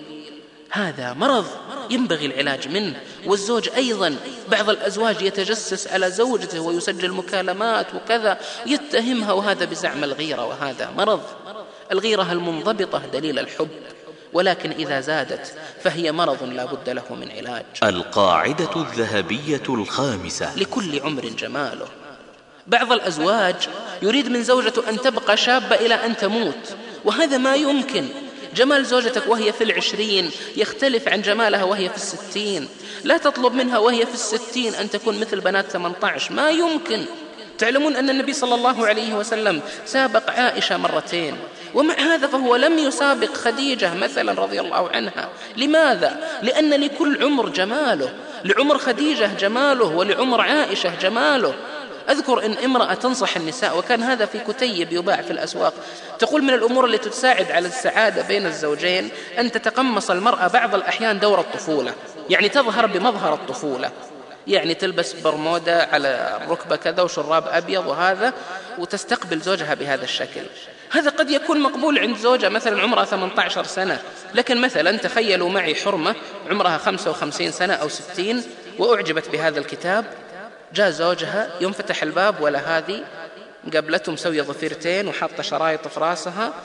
هذا مرض ينبغي العلاج منه. والزوج أيضا بعض الأزواج يتجسس على زوجته ويسجل مكالمات وكذا يتهمها، وهذا بزعم الغيرة، وهذا مرض. الغيرة المنضبطة دليل الحب، ولكن إذا زادت فهي مرض لا بد له من علاج. القاعدة الذهبية الخامسة: لكل عمر جماله. بعض الأزواج يريد من زوجته أن تبقى شابة إلى أن تموت، وهذا ما يمكن. جمال زوجتك وهي في العشرين يختلف عن جمالها وهي في الستين. لا تطلب منها وهي في الستين أن تكون مثل بنات ثمانية عشر، ما يمكن. تعلمون أن النبي صلى الله عليه وسلم سابق عائشة مرتين، ومع هذا فهو لم يسابق خديجة مثلا رضي الله عنها. لماذا؟ لأن لكل عمر جماله، لعمر خديجة جماله ولعمر عائشة جماله. أذكر أن امرأة تنصح النساء، وكان هذا في كتيب يباع في الأسواق، تقول: من الأمور التي تساعد على السعادة بين الزوجين أن تتقمص المرأة بعض الأحيان دور الطفولة، يعني تظهر بمظهر الطفولة، يعني تلبس برمودة على الركبة كذا وشراب أبيض وهذا، وتستقبل زوجها بهذا الشكل. هذا قد يكون مقبول عند زوجة مثلا عمرها ثمانية عشر سنة، لكن مثلا تخيلوا معي حرمة عمرها خمسة وخمسين سنة أو ستين وأعجبت بهذا الكتاب، جاء زوجها يوم فتح الباب ولا هذه قبلته مسوية ضفيرتين وحاطة شرايط في راسها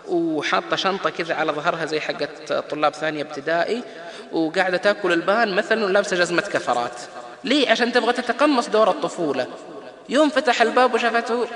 وحاطة شنطة كذا على ظهرها زي حقت طلاب ثانية ابتدائي، وقاعدة تأكل البان مثلا ولابسة جزمة كفرات. ليه؟ عشان تبغى تتقمص دور الطفولة. يوم فتح الباب وشافته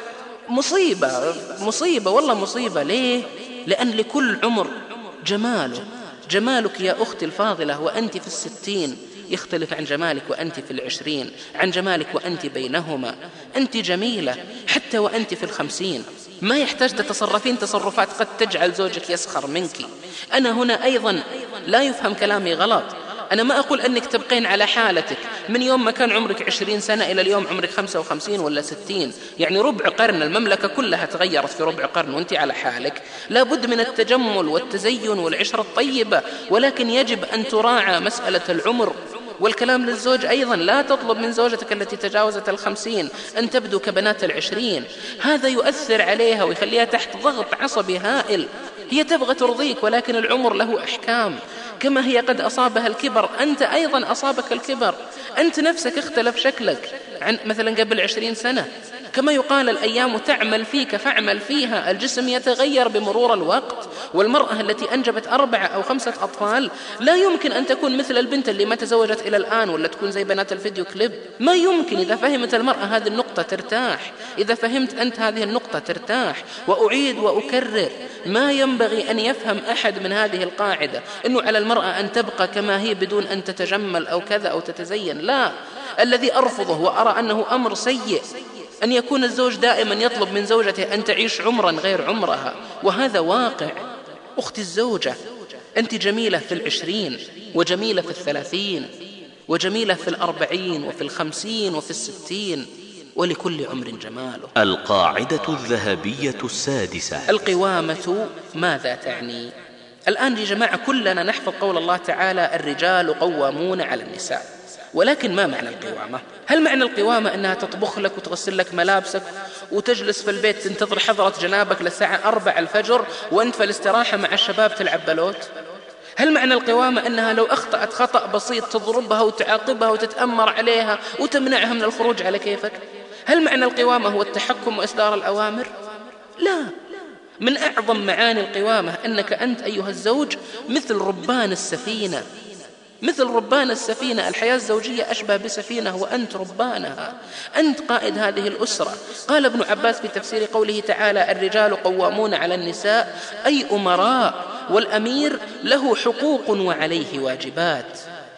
مصيبة مصيبة والله مصيبة. ليه؟ لأن لكل عمر جماله. جمالك يا أختي الفاضلة وأنت في الستين يختلف عن جمالك وأنت في العشرين، عن جمالك وأنت بينهما. أنت جميلة حتى وأنت في الخمسين، ما يحتاج تتصرفين تصرفات قد تجعل زوجك يسخر منك. أنا هنا أيضا لا يفهم كلامي غلط، أنا ما أقول أنك تبقين على حالتك من يوم ما كان عمرك عشرين سنة إلى اليوم عمرك خمسة وخمسين ولا ستين، يعني ربع قرن، المملكة كلها تغيرت في ربع قرن وأنت على حالك. لا بد من التجمل والتزين والعشرة الطيبة، ولكن يجب أن تراعى مسألة العمر. والكلام للزوج أيضا، لا تطلب من زوجتك التي تجاوزت الخمسين أن تبدو كبنات العشرين، هذا يؤثر عليها ويخليها تحت ضغط عصبي هائل. هي تبغى ترضيك، ولكن العمر له أحكام. كما هي قد أصابها الكبر أنت أيضا أصابك الكبر، أنت نفسك اختلف شكلك عن مثلا قبل عشرين سنة. كما يقال الأيام تعمل فيك فاعمل فيها، الجسم يتغير بمرور الوقت. والمرأة التي أنجبت أربعة أو خمسة أطفال لا يمكن أن تكون مثل البنت اللي ما تزوجت إلى الآن، ولا تكون زي بنات الفيديو كليب، ما يمكن. إذا فهمت المرأة هذه النقطة ترتاح، إذا فهمت أنت هذه النقطة ترتاح. وأعيد وأكرر، ما ينبغي أن يفهم أحد من هذه القاعدة أنه على المرأة أن تبقى كما هي بدون أن تتجمل أو كذا أو تتزين، لا. الذي أرفضه وأرى أنه أمر سيء أن يكون الزوج دائما يطلب من زوجته أن تعيش عمرا غير عمرها، وهذا واقع. أختي الزوجة، أنت جميلة في العشرين وجميلة في الثلاثين وجميلة في الأربعين وفي الخمسين وفي الستين، ولكل عمر جماله. القاعدة الذهبية السادسة: القوامة ماذا تعني؟ الآن يا جماعة كلنا نحفظ قول الله تعالى: الرجال قوامون على النساء. ولكن ما معنى القوامة؟ هل معنى القوامة أنها تطبخ لك وتغسل لك ملابسك وتجلس في البيت تنتظر حضرة جنابك للساعة أربع الفجر وأنت في الاستراحة مع الشباب تلعب بلوت؟ هل معنى القوامة أنها لو أخطأت خطأ بسيط تضربها وتعاقبها وتتأمر عليها وتمنعها من الخروج على كيفك؟ هل معنى القوامة هو التحكم وإصدار الأوامر؟ لا. من أعظم معاني القوامة أنك أنت أيها الزوج مثل ربان السفينة، مثل ربان السفينة. الحياة الزوجية أشبه بسفينة وأنت ربانها، أنت قائد هذه الأسرة. قال ابن عباس في تفسير قوله تعالى الرجال قوامون على النساء أي أمراء، والأمير له حقوق وعليه واجبات.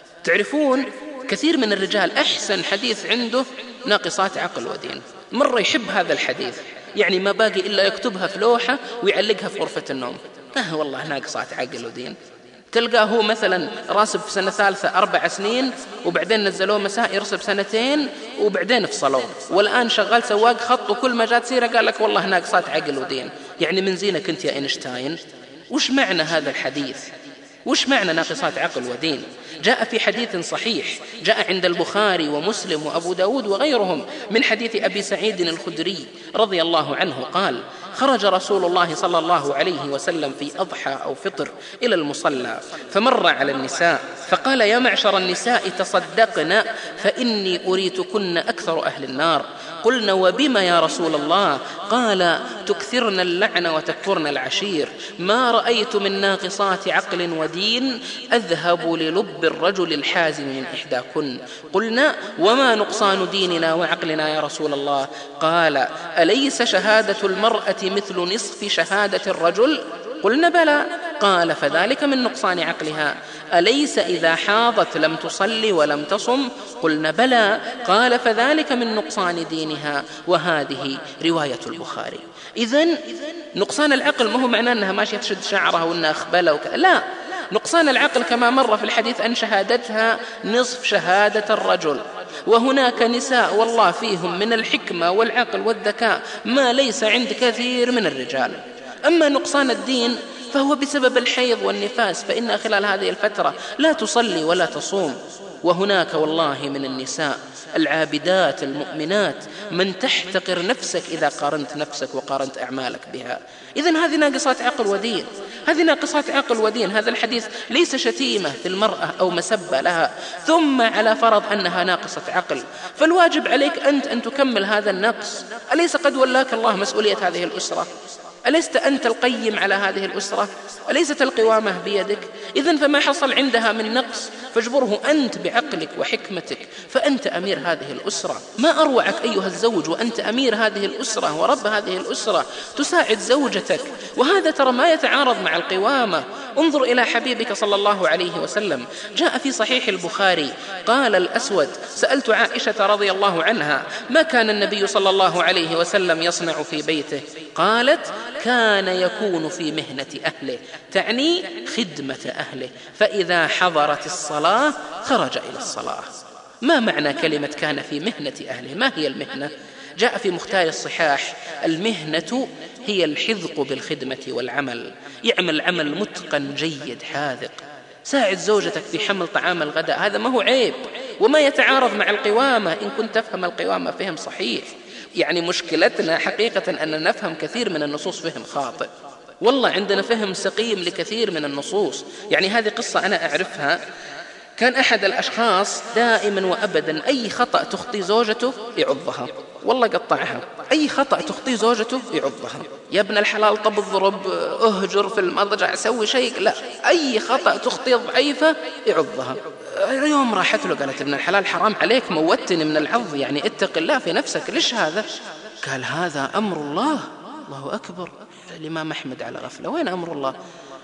تعرفون كثير من الرجال أحسن حديث عنده ناقصات عقل ودين، مرة يحب هذا الحديث، يعني ما باقي إلا يكتبها في لوحة ويعلقها في غرفة النوم. آه والله ناقصات عقل ودين. تلقاه هو مثلا راسب في سنة ثالثة أربع سنين وبعدين نزلوه مساء يرسب سنتين وبعدين فصلوه، والآن شغال سواق خط وكل ما جات سيرة قال لك والله ناقصات عقل ودين. يعني من زينك أنت يا إينشتاين. وش معنى هذا الحديث؟ وش معنى ناقصات عقل ودين؟ جاء في حديث صحيح جاء عند البخاري ومسلم وأبو داود وغيرهم من حديث أبي سعيد الخدري رضي الله عنه قال خرج رسول الله صلى الله عليه وسلم في أضحى أو فطر إلى المصلى فمر على النساء فقال يا معشر النساء تصدقن فإني أريتكن أكثر أهل النار. قلنا وبما يا رسول الله؟ قال تكثرن اللعن وتكفرن العشير. ما رأيت من ناقصات عقل ودين أذهب للب الرجل الحازم من إحداكن. قلنا وما نقصان ديننا وعقلنا يا رسول الله؟ قال أليس شهادة المرأة مثل نصف شهادة الرجل؟ قلنا بلى. قال فذلك من نقصان عقلها. أليس إذا حاضت لم تصلي ولم تصم؟ قلنا بلى. قال فذلك من نقصان دينها. وهذه رواية البخاري. إذن نقصان العقل ما هو معناه أنها ماشية تشد شعرها وأنها أخبلة وكذا، لا. نقصان العقل كما مر في الحديث أن شهادتها نصف شهادة الرجل، وهناك نساء والله فيهم من الحكمة والعقل والذكاء ما ليس عند كثير من الرجال. أما نقصان الدين فهو بسبب الحيض والنفاس، فإن خلال هذه الفترة لا تصلي ولا تصوم. وهناك والله من النساء العابدات المؤمنات من تحتقر نفسك إذا قارنت نفسك وقارنت أعمالك بها. إذن هذه ناقصات عقل ودين، هذه ناقصات عقل ودين. هذا الحديث ليس شتيمة في المرأة أو مسبة لها، ثم على فرض أنها ناقصة عقل فالواجب عليك أنت أن تكمل هذا النقص. أليس قد ولاك الله مسؤولية هذه الأسرة؟ ألست أنت القيم على هذه الأسرة؟ أليست القوامة بيدك؟ إذن فما حصل عندها من نقص فاجبره أنت بعقلك وحكمتك، فأنت أمير هذه الأسرة. ما أروعك أيها الزوج وأنت أمير هذه الأسرة ورب هذه الأسرة، تساعد زوجتك، وهذا ترى ما يتعارض مع القوامة. انظر إلى حبيبك صلى الله عليه وسلم، جاء في صحيح البخاري قال الأسود سألت عائشة رضي الله عنها ما كان النبي صلى الله عليه وسلم يصنع في بيته؟ قالت كان يكون في مهنة أهله، تعني خدمة أهله، فإذا حضرت الصلاة خرج إلى الصلاة. ما معنى كلمة كان في مهنة أهله؟ ما هي المهنة؟ جاء في مختار الصحاح المهنة هي الحذق بالخدمة والعمل، يعمل عمل متقن جيد حاذق. ساعد زوجتك في حمل طعام الغداء، هذا ما هو عيب وما يتعارض مع القوامة إن كنت تفهم القوامة فهم صحيح. يعني مشكلتنا حقيقة أن نفهم كثير من النصوص فهم خاطئ، والله عندنا فهم سقيم لكثير من النصوص. يعني هذه قصة أنا أعرفها، كان أحد الأشخاص دائما وأبدا أي خطأ تخطي زوجته يعضها، والله قطعها. أي خطأ تخطي زوجته يعضها، يا ابن الحلال طب الضرب، أهجر في المضجع، سوي شيء، لا، أي خطأ تخطي ضعيفة يعضها. يوم راحت له قالت ابن الحلال حرام عليك موتني من العض، يعني اتق الله في نفسك، ليش هذا؟ قال هذا أمر الله. الله أكبر، الإمام أحمد على غفلة، وين أمر الله؟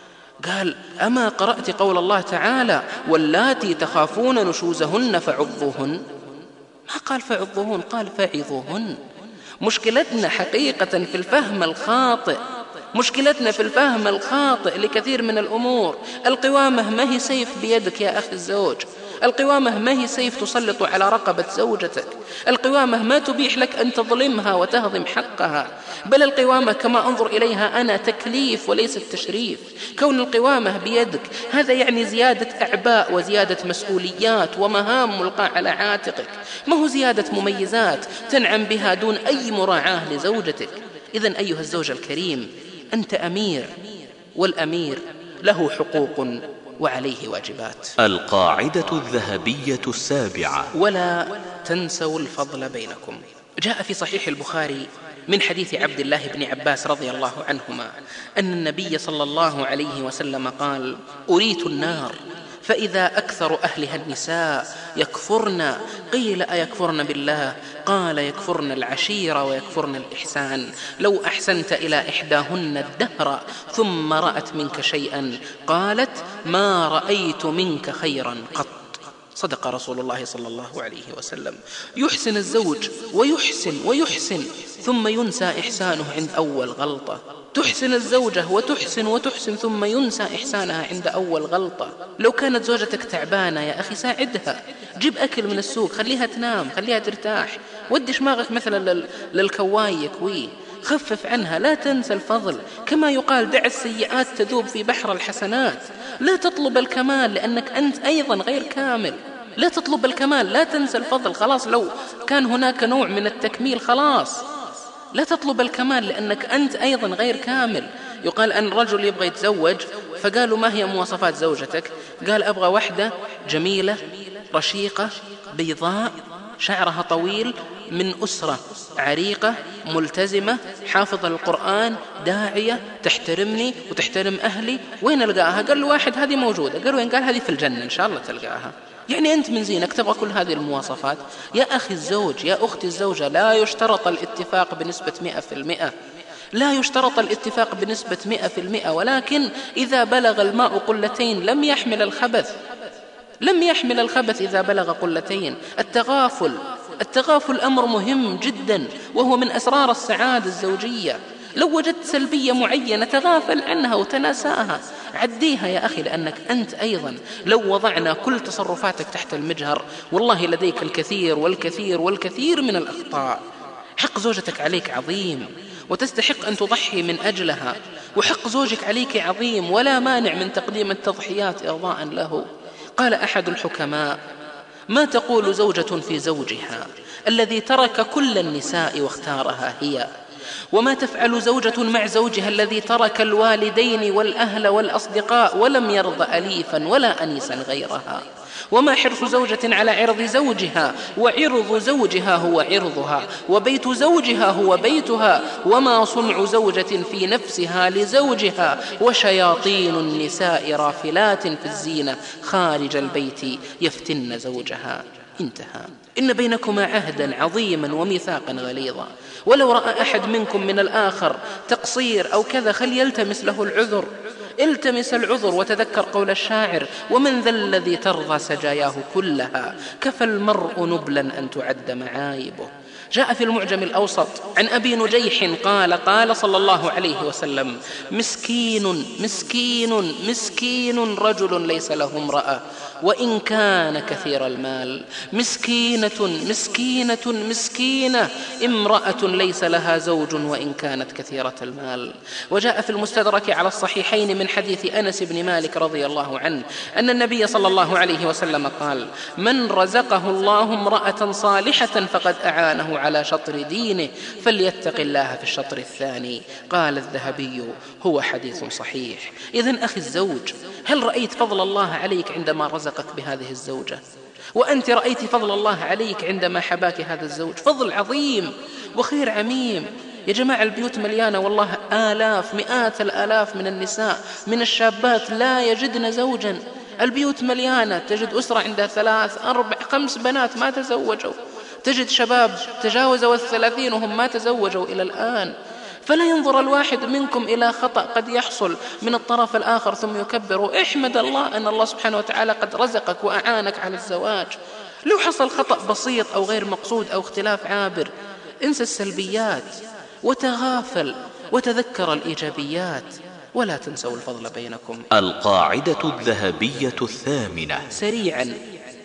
قال أما قرأت قول الله تعالى واللاتي تخافون نشوزهن فعظوهن؟ ما قال فعظوهن، قال فعظوهن. مشكلتنا حقيقة في الفهم الخاطئ، مشكلتنا في الفهم الخاطئ لكثير من الأمور. القوامة ما هي سيف بيدك يا أخي الزوج، القوامة ما هي سيف تسلط على رقبة زوجتك، القوامة ما تبيح لك أن تظلمها وتهضم حقها، بل القوامة كما أنظر إليها أنا تكليف وليس التشريف. كون القوامة بيدك هذا يعني زيادة أعباء وزيادة مسؤوليات ومهام ملقاة على عاتقك، ما هو زيادة مميزات تنعم بها دون أي مراعاة لزوجتك. إذن أيها الزوج الكريم، أنت أمير، والأمير له حقوق وعليه واجبات. القاعدة الذهبية السابعة: ولا تنسوا الفضل بينكم. جاء في صحيح البخاري من حديث عبد الله بن عباس رضي الله عنهما أن النبي صلى الله عليه وسلم قال: أريت النار فإذا أكثر أهلها النساء يكفرن، قيل أيكفرن بالله؟ قال: يكفرن العشيرة ويكفرن الإحسان. لو أحسنت إلى إحداهن الدهر ثم رأت منك شيئا قالت: ما رأيت منك خيرا قط. صدق رسول الله صلى الله عليه وسلم. يحسن الزوج ويحسن ويحسن ثم ينسى إحسانه عند أول غلطة. تحسن الزوجة وتحسن وتحسن ثم ينسى إحسانها عند أول غلطة. لو كانت زوجتك تعبانة يا أخي ساعدها، جيب أكل من السوق، خليها تنام، خليها ترتاح، ودي شماغك مثلا للكواي يكويه، خفف عنها. لا تنسى الفضل، كما يقال دع السيئات تذوب في بحر الحسنات. لا تطلب الكمال لأنك أنت أيضا غير كامل، لا تطلب الكمال، لا تنسى الفضل. خلاص لو كان هناك نوع من التكميل خلاص لا تطلب الكمال لأنك أنت أيضا غير كامل. يقال أن رجل يبغى يتزوج فقالوا: ما هي مواصفات زوجتك؟ قال: أبغى واحدة جميلة رشيقة بيضاء شعرها طويل من أسرة عريقة ملتزمة حافظة القرآن داعية تحترمني وتحترم أهلي. وين ألقاها؟ قال له: واحد هذه موجودة. قال: وين؟ قال: هذه في الجنة إن شاء الله تلقاها. يعني أنت من زينك تبغى كل هذه المواصفات. يا أخي الزوج، يا أختي الزوجة، لا يشترط الاتفاق بنسبة مئة في المئة، لا يشترط الاتفاق بنسبة مئة في المئة، ولكن إذا بلغ الماء قلتين لم يحمل الخبث، لم يحمل الخبث إذا بلغ قلتين. التغافل التغافل أمر مهم جدا، وهو من أسرار السعادة الزوجية. لو وجدت سلبية معينة تغافل عنها وتناساها، عديها يا أخي، لأنك أنت أيضا لو وضعنا كل تصرفاتك تحت المجهر والله لديك الكثير والكثير والكثير من الأخطاء. حق زوجتك عليك عظيم وتستحق أن تضحي من أجلها، وحق زوجك عليك عظيم ولا مانع من تقديم التضحيات إرضاء له. قال أحد الحكماء: ما تقول زوجة في زوجها الذي ترك كل النساء واختارها هي؟ وما تفعل زوجة مع زوجها الذي ترك الوالدين والأهل والأصدقاء ولم يرضى أليفا ولا أنيسا غيرها؟ وما حرص زوجة على عرض زوجها، وعرض زوجها هو عرضها، وبيت زوجها هو بيتها، وما صنع زوجة في نفسها لزوجها، وشياطين النساء رافلات في الزينة خارج البيت يفتن زوجها. انتهى. إن بينكما عهدا عظيما وميثاقا غليظا، ولو رأى أحد منكم من الآخر تقصير أو كذا خليلتمس له العذر، التمس العذر. وتذكر قول الشاعر: ومن ذا الذي ترضى سجاياه كلها، كفى المرء نبلا أن تعد معايبه. جاء في المعجم الأوسط عن أبي نجيح قال: قال صلى الله عليه وسلم: مسكين مسكين مسكين رجل ليس له امرأة وإن كان كثير المال، مسكينة مسكينة مسكينة امرأة ليس لها زوج وإن كانت كثيرة المال. وجاء في المستدرك على الصحيحين من حديث أنس بن مالك رضي الله عنه أن النبي صلى الله عليه وسلم قال: من رزقه الله امرأة صالحة فقد أعانه على شطر دينه، فليتق الله في الشطر الثاني. قال الذهبي: هو حديث صحيح. إذن أخي الزوج، هل رأيت فضل الله عليك عندما رزقك بهذه الزوجة؟ وأنت رأيت فضل الله عليك عندما حباك هذا الزوج؟ فضل عظيم وخير عميم. يا جماعة البيوت مليانة والله آلاف مئات الآلاف من النساء من الشابات لا يجدن زوجا. البيوت مليانة، تجد أسرة عندها ثلاث أربع خمس بنات ما تزوجوا، تجد شباب تجاوزوا الثلاثين وهم ما تزوجوا إلى الآن. فلا ينظر الواحد منكم إلى خطأ قد يحصل من الطرف الآخر ثم يكبر. احمد الله أن الله سبحانه وتعالى قد رزقك وأعانك على الزواج. لو حصل خطأ بسيط أو غير مقصود أو اختلاف عابر، انسى السلبيات وتغافل وتذكر الإيجابيات، ولا تنسوا الفضل بينكم. القاعدة الذهبية الثامنة: سريعا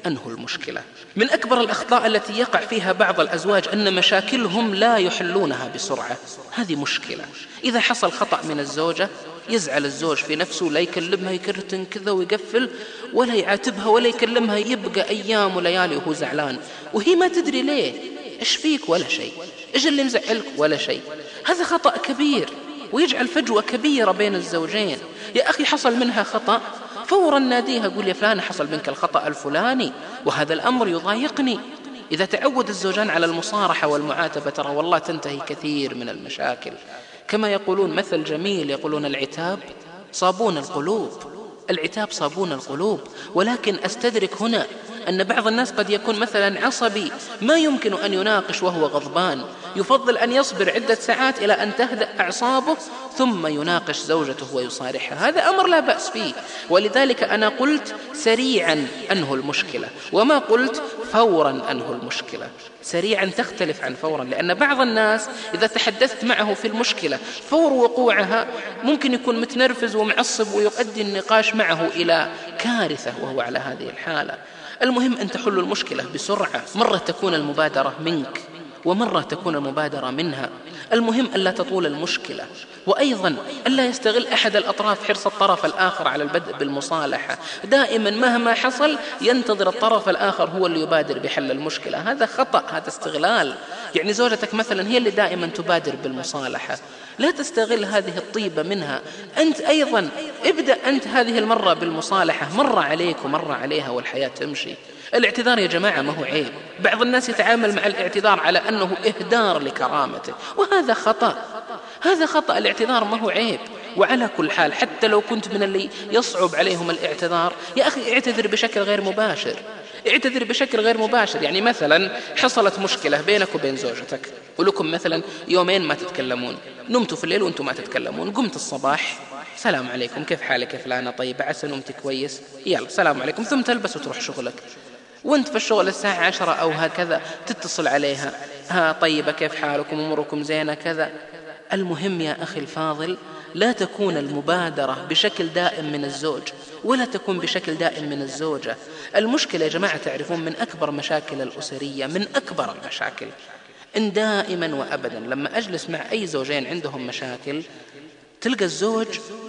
أنهوا المشكلة. من أكبر الأخطاء التي يقع فيها بعض الأزواج أن مشاكلهم لا يحلونها بسرعة. هذه مشكلة. إذا حصل خطأ من الزوجة يزعل الزوج في نفسه، لا يكلمها يكرتن كذا ويقفل، ولا يعاتبها ولا يكلمها، يبقى أيام وليالي وهو زعلان، وهي ما تدري ليه. إيش فيك؟ ولا شيء. إيش اللي مزعلك؟ ولا شيء. هذا خطأ كبير ويجعل فجوة كبيرة بين الزوجين. يا أخي حصل منها خطأ فورا ناديها، قول يا فلانة حصل منك الخطأ الفلاني وهذا الأمر يضايقني. إذا تعود الزوجان على المصارحة والمعاتبة ترى والله تنتهي كثير من المشاكل. كما يقولون مثل جميل، يقولون العتاب صابون القلوب، العتاب صابون القلوب. ولكن أستدرك هنا أن بعض الناس قد يكون مثلا عصبي، ما يمكن أن يناقش وهو غضبان، يفضل أن يصبر عدة ساعات إلى أن تهدأ أعصابه ثم يناقش زوجته ويصارحها. هذا أمر لا بأس فيه. ولذلك أنا قلت سريعا أنهوا المشكلة، وما قلت فورا أنهوا المشكلة. سريعا تختلف عن فورا، لأن بعض الناس إذا تحدثت معه في المشكلة فور وقوعها ممكن يكون متنرفز ومعصب ويؤدي النقاش معه إلى كارثة وهو على هذه الحالة. المهم أن تحل المشكلة بسرعة، مرة تكون المبادرة منك ومرة تكون المبادرة منها. المهم ألا تطول المشكلة، وأيضا ألا يستغل أحد الأطراف حرص الطرف الآخر على البدء بالمصالحة. دائما مهما حصل ينتظر الطرف الآخر هو اللي يبادر بحل المشكلة. هذا خطأ، هذا استغلال. يعني زوجتك مثلا هي اللي دائما تبادر بالمصالحة، لا تستغل هذه الطيبة منها. أنت أيضا ابدأ أنت هذه المرة بالمصالحة، مرة عليك ومرة عليها والحياة تمشي. الاعتذار يا جماعة ما هو عيب. بعض الناس يتعامل مع الاعتذار على أنه إهدار لكرامته، وهذا خطأ. هذا خطأ. الاعتذار ما هو عيب. وعلى كل حال حتى لو كنت من اللي يصعب عليهم الاعتذار، يا أخي اعتذر بشكل غير مباشر. اعتذر بشكل غير مباشر. يعني مثلا حصلت مشكلة بينك وبين زوجتك ولكم مثلا يومين ما تتكلمون، نمتوا في الليل وانتم ما تتكلمون، قمت الصباح سلام عليكم كيف حالك يا فلانة، طيب عسى نمت كويس، يلا سلام عليكم، ثم تلبس وتروح شغلك. وانت في الشغل الساعة عشرة أو هكذا تتصل عليها، ها طيبة كيف حالكم أموركم زينة كذا. المهم يا أخي الفاضل لا تكون المبادرة بشكل دائم من الزوج ولا تكون بشكل دائم من الزوجة. المشكلة يا جماعة تعرفون من أكبر مشاكل الأسرية، من أكبر المشاكل، إن دائما وأبدا لما أجلس مع أي زوجين عندهم مشاكل تلقى الزوج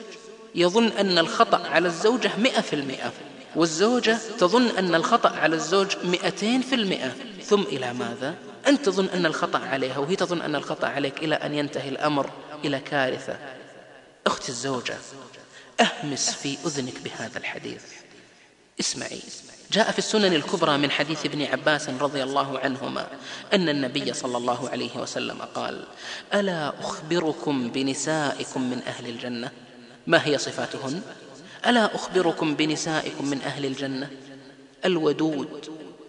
يظن أن الخطأ على الزوجة مئة في المئة، والزوجة تظن أن الخطأ على الزوج مئتين في المئة. ثم إلى ماذا؟ أنت تظن أن الخطأ عليها وهي تظن أن الخطأ عليك، إلى أن ينتهي الأمر إلى كارثة. أختي الزوجة، أهمس في أذنك بهذا الحديث، اسمعي. جاء في السنن الكبرى من حديث ابن عباس رضي الله عنهما أن النبي صلى الله عليه وسلم قال: ألا أخبركم بنسائكم من أهل الجنة؟ ما هي صفاتهن؟ ألا أخبركم بنسائكم من أهل الجنة؟ الودود،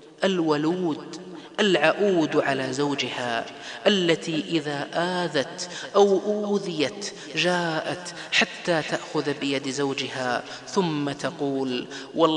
الولود، العؤود على زوجها، التي إذا آذت أو أوذيت جاءت حتى تأخذ بيد زوجها ثم تقول: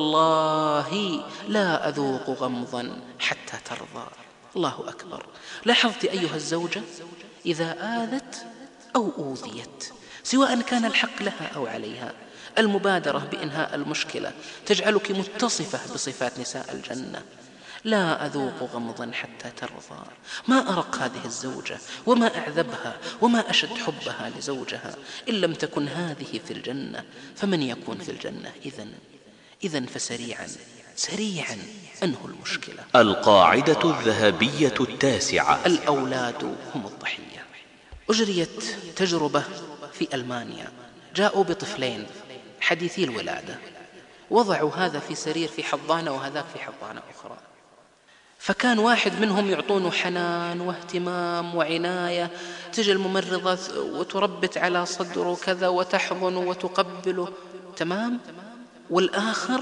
والله لا أذوق غمضا حتى ترضى. الله أكبر. لاحظت أيها الزوجة؟ إذا آذت أو أوذيت، سواء كان الحق لها أو عليها، المبادرة بإنهاء المشكلة تجعلك متصفة بصفات نساء الجنة. لا أذوق غمضا حتى ترضى. ما أرق هذه الزوجة وما أعذبها وما أشد حبها لزوجها. إن لم تكن هذه في الجنة فمن يكون في الجنة إذن؟ إذن فسريعا سريعا أنهوا المشكلة. القاعدة الذهبية التاسعة: الأولاد هم الضحية. أجريت تجربة في ألمانيا، جاءوا بطفلين حديثي الولادة، وضعوا هذا في سرير في حضانة وهذاك في حضانة أخرى، فكان واحد منهم يعطونه حنان واهتمام وعناية، تجي الممرضة وتربت على صدره كذا وتحضنه وتقبله تمام، والآخر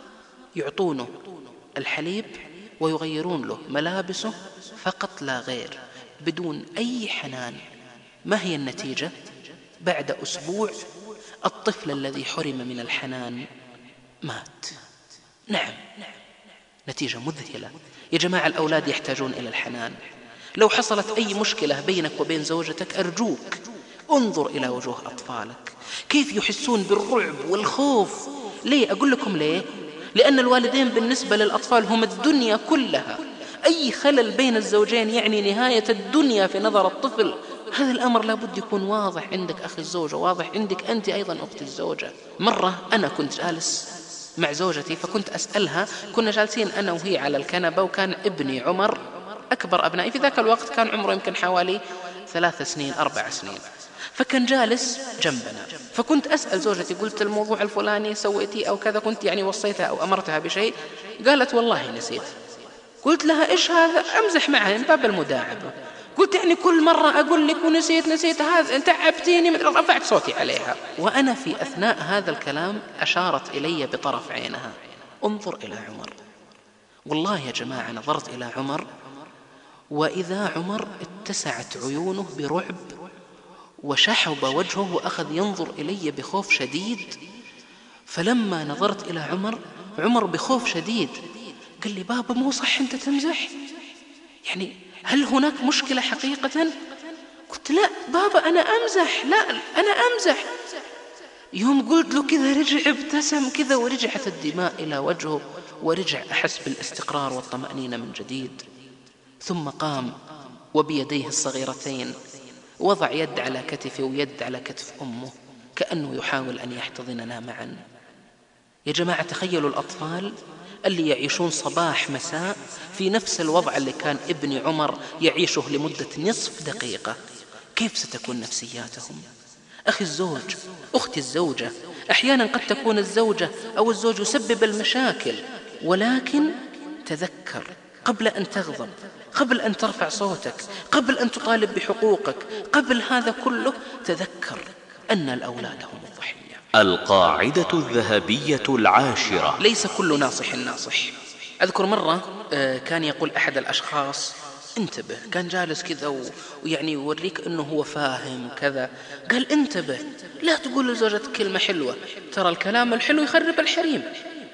يعطونه الحليب ويغيرون له ملابسه فقط لا غير، بدون أي حنان. ما هي النتيجة؟ بعد أسبوع الطفل الذي حرم من الحنان مات. نعم، نتيجة مذهلة. يا جماعة الأولاد يحتاجون إلى الحنان. لو حصلت أي مشكلة بينك وبين زوجتك أرجوك انظر إلى وجوه أطفالك كيف يحسون بالرعب والخوف. ليه؟ أقول لكم ليه؟ لأن الوالدين بالنسبة للأطفال هم الدنيا كلها. أي خلل بين الزوجين يعني نهاية الدنيا في نظر الطفل. هذا الأمر لابد يكون واضح عندك أخي الزوجة، واضح عندك أنت أيضا أخت الزوجة. مرة أنا كنت جالس مع زوجتي فكنت أسألها، كنا جالسين أنا وهي على الكنبة، وكان ابني عمر أكبر أبنائي في ذاك الوقت، كان عمره يمكن حوالي ثلاث سنين أربع سنين، فكان جالس جنبنا. فكنت أسأل زوجتي، قلت الموضوع الفلاني سويتي أو كذا، كنت يعني وصيتها أو أمرتها بشيء، قالت والله نسيت. قلت لها إيش هذا؟ أمزح معها من باب المداعبة. قلت يعني كل مرة أقول لك ونسيت نسيت هذا، أنت تعبتيني. رفعت صوتي عليها، وأنا في أثناء هذا الكلام أشارت إلي بطرف عينها، انظر إلى عمر. والله يا جماعة نظرت إلى عمر، وإذا عمر اتسعت عيونه برعب وشحب وجهه وأخذ ينظر إلي بخوف شديد. فلما نظرت إلى عمر، عمر بخوف شديد قال لي بابا مو صح أنت تمزح؟ يعني هل هناك مشكلة حقيقة؟ قلت لا بابا أنا أمزح، لا أنا أمزح. يوم قلت له كذا رجع ابتسم كذا، ورجعت الدماء إلى وجهه، ورجع أحس بالاستقرار والطمأنينة من جديد. ثم قام وبيديه الصغيرتين وضع يد على كتفي ويد على كتف أمه، كأنه يحاول أن يحتضننا معا. يا جماعة تخيلوا الأطفال اللي يعيشون صباح مساء في نفس الوضع اللي كان ابن عمر يعيشه لمدة نصف دقيقة، كيف ستكون نفسياتهم؟ أخي الزوج، أختي الزوجة، أحيانا قد تكون الزوجة أو الزوج يسبب المشاكل، ولكن تذكر قبل أن تغضب، قبل أن ترفع صوتك، قبل أن تطالب بحقوقك، قبل هذا كله تذكر أن الأولاد هم الضحية. القاعدة الذهبية العاشرة: ليس كل ناصح ناصح. أذكر مرة كان يقول أحد الأشخاص انتبه، كان جالس كذا ويعني يوريك أنه هو فاهم كذا، قال انتبه لا تقول لزوجتك كلمة حلوة، ترى الكلام الحلو يخرب الحريم.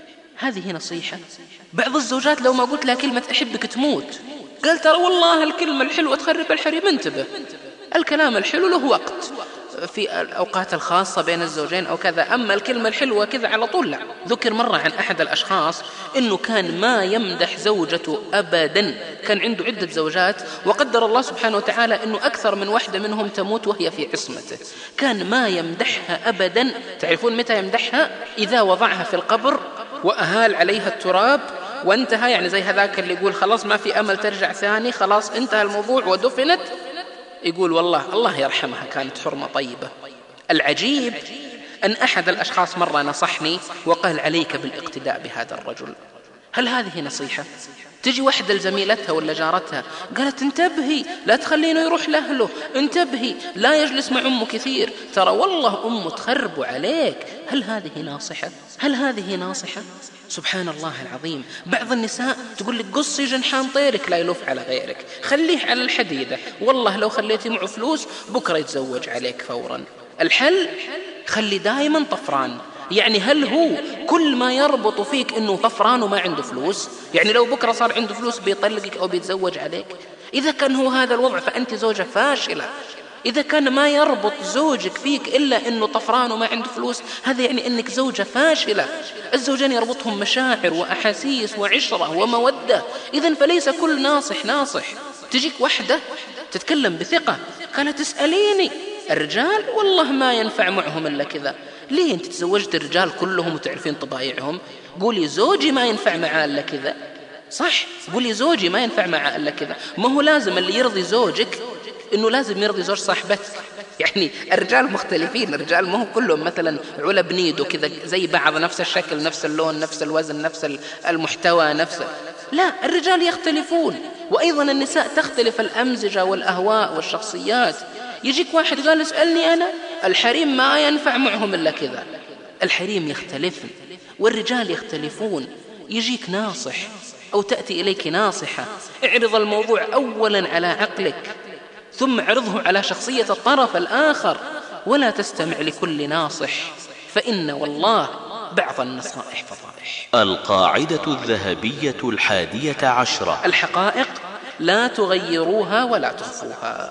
هذه نصيحة؟ بعض الزوجات لو ما قلت لها كلمة أحبك تموت. قال ترى والله الكلمة الحلوة تخرب الحريم، انتبه، الكلام الحلو له وقت في الأوقات الخاصة بين الزوجين أو كذا، أما الكلمة الحلوة كذا على طول لا. ذكر مرة عن أحد الأشخاص أنه كان ما يمدح زوجته أبدا، كان عنده عدة زوجات وقدر الله سبحانه وتعالى أنه أكثر من واحدة منهم تموت وهي في عصمته، كان ما يمدحها أبدا. تعرفون متى يمدحها؟ إذا وضعها في القبر وأهال عليها التراب وانتهى، يعني زي هذاك اللي يقول خلاص ما في أمل ترجع ثاني، خلاص انتهى الموضوع ودفنت، يقول والله الله يرحمها كانت حرمة طيبة. العجيب أن أحد الأشخاص مرة نصحني وقال عليك بالاقتداء بهذا الرجل. هل هذه نصيحة؟ تجي واحدة لزميلتها ولا جارتها قالت انتبهي لا تخلينه يروح لأهله، انتبهي لا يجلس مع أمه كثير، ترى والله أمه تخرب عليك. هل هذه ناصحة؟ هل هذه ناصحة؟ سبحان الله العظيم. بعض النساء تقول لك قصي جنحان طيرك لا يلوف على غيرك، خليه على الحديدة، والله لو خليتي معه فلوس بكرة يتزوج عليك فورا. الحل خلي دائما طفران. يعني هل هو كل ما يربط فيك أنه طفران وما عنده فلوس؟ يعني لو بكرة صار عنده فلوس بيطلقك أو بيتزوج عليك؟ إذا كان هو هذا الوضع فأنت زوجة فاشلة. إذا كان ما يربط زوجك فيك إلا أنه طفران وما عنده فلوس، هذا يعني أنك زوجة فاشلة. الزوجين يربطهم مشاعر وأحاسيس وعشرة ومودة. إذن فليس كل ناصح ناصح. تجيك وحدة تتكلم بثقة قالت تسأليني الرجال والله ما ينفع معهم إلا كذا. ليه أنت تزوجت الرجال كلهم وتعرفين طبائعهم؟ قولي زوجي ما ينفع معاه إلا كذا، صح؟ قولي زوجي ما ينفع معاه إلا كذا. ما هو لازم اللي يرضي زوجك إنه لازم يرضي زوج صاحبتك. يعني الرجال مختلفين، الرجال ما هو كلهم مثلا علا بنيد وكذا زي بعض، نفس الشكل نفس اللون نفس الوزن نفس المحتوى نفس، لا، الرجال يختلفون، وأيضا النساء تختلف الأمزجة والأهواء والشخصيات. يجيك واحد قال اسألني أنا، الحريم ما ينفع معهم إلا كذا. الحريم يختلفن والرجال يختلفون. يجيك ناصح أو تأتي إليك ناصحة، اعرض الموضوع أولا على عقلك ثم اعرضه على شخصية الطرف الآخر، ولا تستمع لكل ناصح، فإن والله بعض النصائح فضائح. القاعدة الذهبية الحادية عشرة: الحقائق لا تغيروها ولا تخفوها.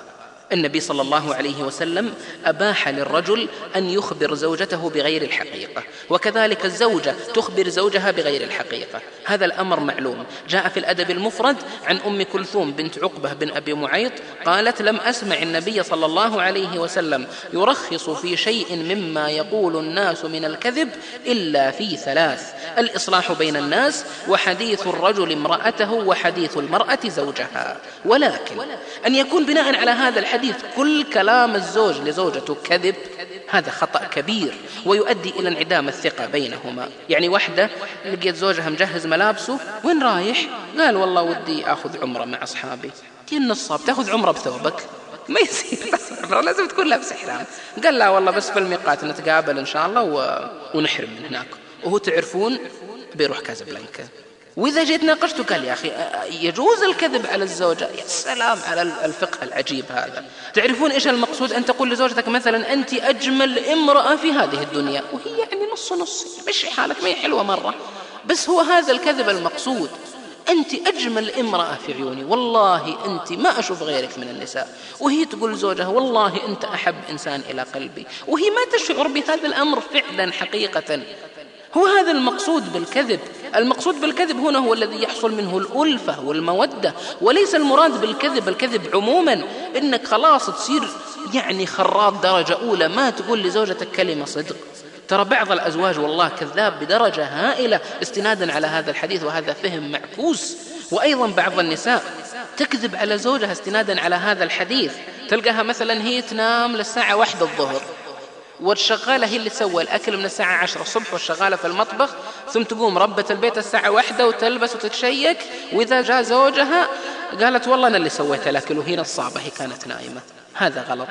النبي صلى الله عليه وسلم أباح للرجل أن يخبر زوجته بغير الحقيقة، وكذلك الزوجة تخبر زوجها بغير الحقيقة. هذا الأمر معلوم. جاء في الأدب المفرد عن أم كلثوم بنت عقبة بن أبي معيط قالت: لم أسمع النبي صلى الله عليه وسلم يرخص في شيء مما يقول الناس من الكذب إلا في ثلاث: الإصلاح بين الناس، وحديث الرجل امرأته، وحديث المرأة زوجها. ولكن أن يكون بناء على هذا الحديث كل كلام الزوج لزوجته كذب، هذا خطأ كبير ويؤدي إلى انعدام الثقة بينهما. يعني واحدة لقيت زوجها مجهز ملابسه: وين رايح؟ قال: والله ودي أخذ عمرة مع أصحابي. تين الصاب تأخذ عمرة بثوبك؟ ما يصير، لازم تكون لابس إحرام. قال: لا والله بس في الميقات نتقابل إن شاء الله و... ونحرم من هناك. وهو تعرفون بيروح كازابلانكا. وإذا جيت ناقشته قال: يا أخي يجوز الكذب على الزوجة؟ يا سلام على الفقه العجيب هذا. تعرفون إيش المقصود؟ أن تقول لزوجتك مثلا: أنت أجمل امرأة في هذه الدنيا، وهي يعني نص نص، مشي حالك، ما هي حلوة مرة، بس هو هذا الكذب المقصود. أنت أجمل امرأة في عيوني، والله أنت ما أشوف غيرك من النساء. وهي تقول لزوجها: والله أنت أحب إنسان إلى قلبي، وهي ما تشعر بهذا الأمر فعلا حقيقة. هو هذا المقصود بالكذب. المقصود بالكذب هنا هو الذي يحصل منه الألفة والمودة، وليس المراد بالكذب الكذب عموما إنك خلاص تصير يعني خراط درجة أولى، ما تقول لزوجتك كلمة صدق. ترى بعض الأزواج والله كذاب بدرجة هائلة استنادا على هذا الحديث، وهذا فهم معكوس. وأيضا بعض النساء تكذب على زوجها استنادا على هذا الحديث. تلقاها مثلا هي تنام للساعة واحدة الظهر، والشغالة هي اللي تسوي الأكل من الساعة عشرة الصبح، والشغالة في المطبخ، ثم تقوم ربة البيت الساعة واحدة وتلبس وتتشيك، وإذا جاء زوجها قالت: والله أنا اللي سويت الأكل، وهي نصابة، هي كانت نائمة. هذا غلط.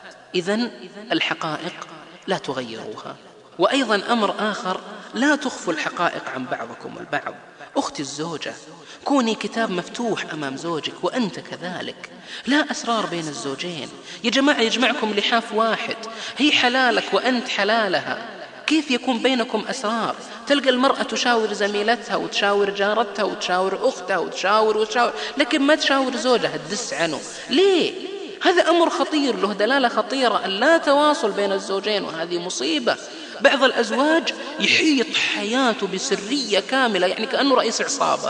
إذن الحقائق لا تغيروها. وأيضا أمر آخر: لا تخفوا الحقائق عن بعضكم البعض. أختي الزوجة، كوني كتاب مفتوح أمام زوجك وأنت كذلك، لا أسرار بين الزوجين. يا جماعة يجمعكم لحاف واحد، هي حلالك وأنت حلالها، كيف يكون بينكم أسرار؟ تلقى المرأة تشاور زميلتها وتشاور جارتها وتشاور أختها وتشاور وتشاور، لكن ما تشاور زوجها، تدس عنه. ليه؟ هذا أمر خطير، له دلالة خطيرة، أن لا تواصل بين الزوجين، وهذه مصيبة. بعض الأزواج يحيط حياته بسرية كاملة، يعني كأنه رئيس عصابة،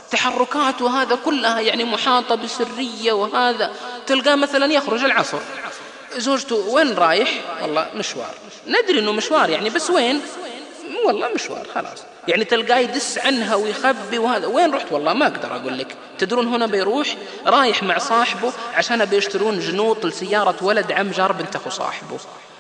تحركاته هذا كلها يعني محاطة بسرية. وهذا تلقاه مثلا يخرج العصر، زوجته: وين رايح؟ والله مشوار. ندري أنه مشوار يعني، بس وين؟ والله مشوار، خلاص. يعني تلقاه يدس عنها ويخبي. وهذا وين رحت؟ والله ما أقدر أقول لك. تدرون هنا بيروح رايح مع صاحبه عشان بيشترون جنوط لسيارة ولد عم جار بنت أخو صاحبه،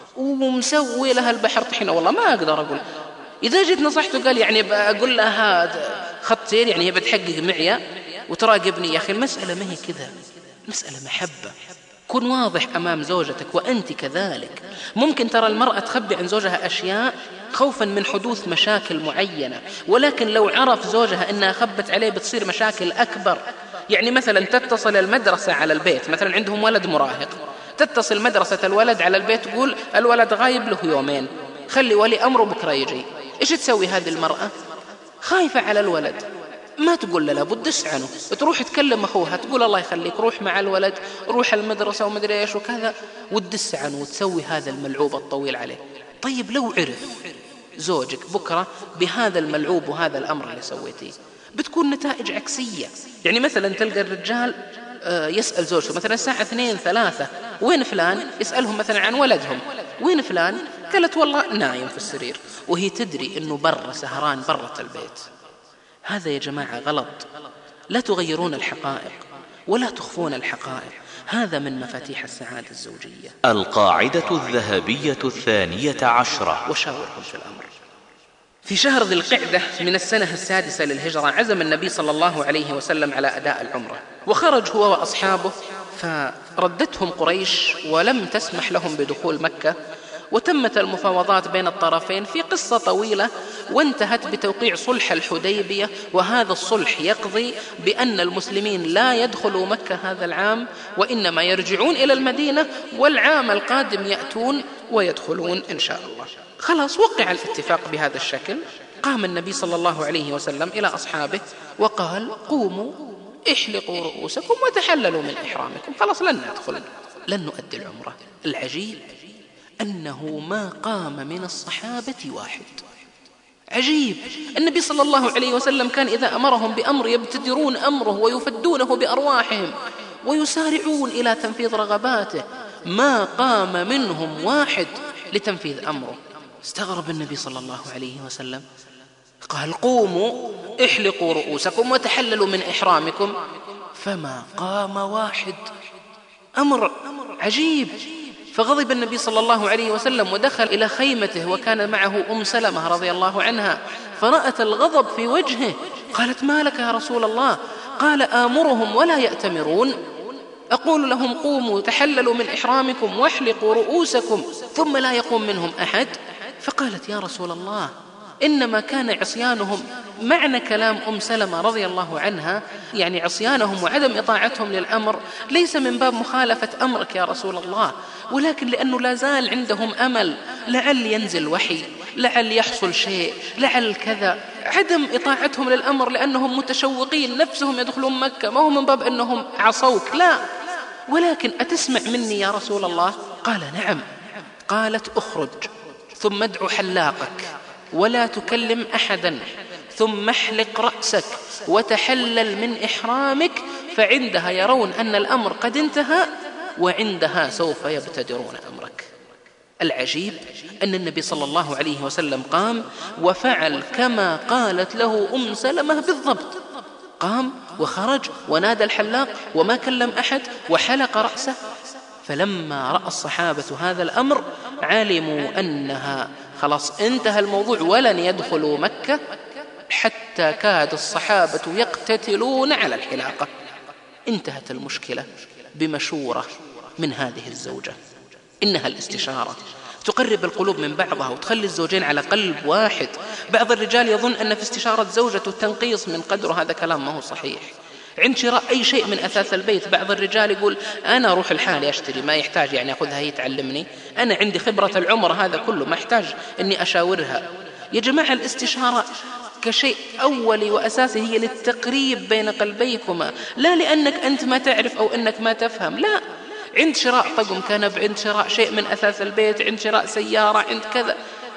ومسوي لها البحر طحينة. والله ما أقدر أقول. إذا جيت نصحته قال: يعني بقول لها خط سير، يعني هي بتحقق معي وتراقبني. يا أخي المسألة ما هي كذا، مسألة محبة. كن واضح أمام زوجتك وأنت كذلك. ممكن ترى المرأة تخبي عن زوجها أشياء خوفا من حدوث مشاكل معينة، ولكن لو عرف زوجها أنها خبت عليه بتصير مشاكل أكبر. يعني مثلا تتصل المدرسة على البيت، مثلا عندهم ولد مراهق، تتصل مدرسة الولد على البيت تقول: الولد غايب له يومين، خلي ولي أمره بكرة يجي. إيش تسوي هذه المرأة؟ خايفة على الولد، ما تقول له لابد دس عنه، تروح تكلم أخوها تقول: الله يخليك روح مع الولد، روح المدرسة ومدري إيش وكذا، وتدس عنه وتسوي هذا الملعوب الطويل عليه. طيب لو عرف زوجك بكرة بهذا الملعوب وهذا الأمر اللي سويتيه، بتكون نتائج عكسية. يعني مثلا تلقى الرجال يسأل زوجته مثلا الساعة اثنين ثلاثة: وين فلان؟ يسألهم مثلا عن ولدهم: وين فلان؟ قالت: والله نايم في السرير، وهي تدري أنه برا سهران برة البيت. هذا يا جماعة غلط. لا تغيرون الحقائق ولا تخفون الحقائق، هذا من مفاتيح السعادة الزوجية. القاعدة الذهبية الثانية عشرة: وشاورهم في الأمر. في شهر ذي القعدة من السنة السادسة للهجرة عزم النبي صلى الله عليه وسلم على أداء العمرة، وخرج هو وأصحابه، فردتهم قريش ولم تسمح لهم بدخول مكة، وتمت المفاوضات بين الطرفين في قصة طويلة، وانتهت بتوقيع صلح الحديبية. وهذا الصلح يقضي بأن المسلمين لا يدخلوا مكة هذا العام، وإنما يرجعون إلى المدينة، والعام القادم يأتون ويدخلون إن شاء الله. خلاص وقع الاتفاق بهذا الشكل. قام النبي صلى الله عليه وسلم إلى أصحابه وقال: قوموا احلقوا رؤوسكم وتحللوا من إحرامكم، خلاص لن ندخل. لن نؤدي العمرة. العجيب أنه ما قام من الصحابة واحد. عجيب، النبي صلى الله عليه وسلم كان إذا أمرهم بأمر يبتدرون أمره ويفدونه بأرواحهم ويسارعون إلى تنفيذ رغباته، ما قام منهم واحد لتنفيذ أمره. استغرب النبي صلى الله عليه وسلم، قال قوموا احلقوا رؤوسكم وتحللوا من إحرامكم، فما قام واحد. أمر عجيب. فغضب النبي صلى الله عليه وسلم ودخل إلى خيمته، وكان معه أم سلمة رضي الله عنها، فرأت الغضب في وجهه، قالت ما لك يا رسول الله؟ قال آمرهم ولا يأتمرون، أقول لهم قوموا تحللوا من إحرامكم واحلقوا رؤوسكم ثم لا يقوم منهم أحد. فقالت يا رسول الله إنما كان عصيانهم، معنى كلام أم سلمة رضي الله عنها يعني عصيانهم وعدم إطاعتهم للأمر ليس من باب مخالفة أمرك يا رسول الله، ولكن لأنه لا زال عندهم أمل، لعل ينزل وحي، لعل يحصل شيء، لعل كذا. عدم إطاعتهم للأمر لأنهم متشوقين نفسهم يدخلون مكة، ما هو من باب أنهم عصوك، لا، ولكن أتسمع مني يا رسول الله؟ قال نعم. قالت اخرج ثم ادعو حلاقك ولا تكلم أحدا، ثم احلق رأسك وتحلل من إحرامك، فعندها يرون أن الأمر قد انتهى، وعندها سوف يبتدرون أمرك. العجيب أن النبي صلى الله عليه وسلم قام وفعل كما قالت له أم سلمة بالضبط، قام وخرج ونادى الحلاق وما كلم أحد وحلق رأسه. فلما رأى الصحابة هذا الأمر علموا أنها خلاص انتهى الموضوع ولن يدخلوا مكة، حتى كاد الصحابة يقتتلون على الحلاقة. انتهت المشكلة بمشورة من هذه الزوجة، إنها الاستشارة تقرب القلوب من بعضها وتخلي الزوجين على قلب واحد. بعض الرجال يظن أن في استشارة زوجته تنقيص من قدره، هذا كلام ما هو صحيح. عند شراء أي شيء من أثاث البيت بعض الرجال يقول أنا أروح الحالي أشتري، ما يحتاج يعني أخذها هي تعلمني، أنا عندي خبرة العمر هذا كله، ما يحتاج أني أشاورها. يا جماعة الاستشارة كشيء أولي وأساسي هي للتقريب بين قلبيكما، لا لأنك أنت ما تعرف أو أنك ما تفهم، لا. عند شراء طقم كنب، عند شراء شيء من أثاث البيت، عند شراء سيارة، عند كذا،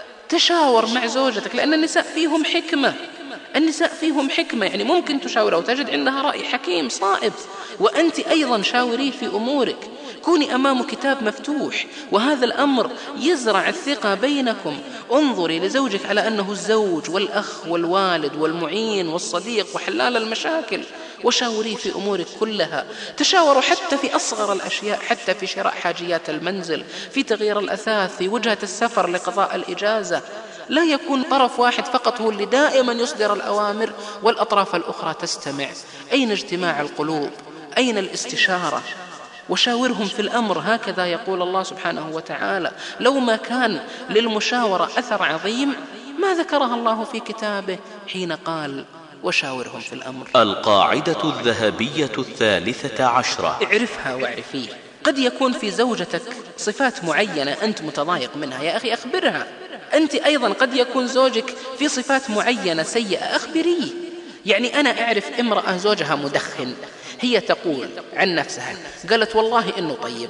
تشاور مع زوجتك، لأن النساء فيهم حكمة، النساء فيهم حكمة، يعني ممكن تشاورها وتجد عندها رأي حكيم صائب. وأنت أيضا شاوريه في أمورك، كوني أمام كتاب مفتوح، وهذا الأمر يزرع الثقة بينكم. انظري لزوجك على أنه الزوج والأخ والوالد والمعين والصديق وحلال المشاكل، وشاوريه في أمورك كلها. تشاوروا حتى في أصغر الأشياء، حتى في شراء حاجيات المنزل، في تغيير الأثاث، في وجهة السفر لقضاء الإجازة. لا يكون طرف واحد فقط هو اللي دائما يصدر الأوامر والأطراف الأخرى تستمع. أين اجتماع القلوب؟ أين الاستشارة؟ وشاورهم في الأمر، هكذا يقول الله سبحانه وتعالى. لو ما كان للمشاورة أثر عظيم ما ذكرها الله في كتابه حين قال وشاورهم في الأمر. القاعدة الذهبية الثالثة عشرة، اعرفها واعرفيه. قد يكون في زوجتك صفات معينة أنت متضايق منها، يا أخي أخبرها. أنت أيضا قد يكون زوجك في صفات معينة سيئة، أخبريه. يعني أنا أعرف امرأة زوجها مدخن، هي تقول عن نفسها قالت والله إنه طيب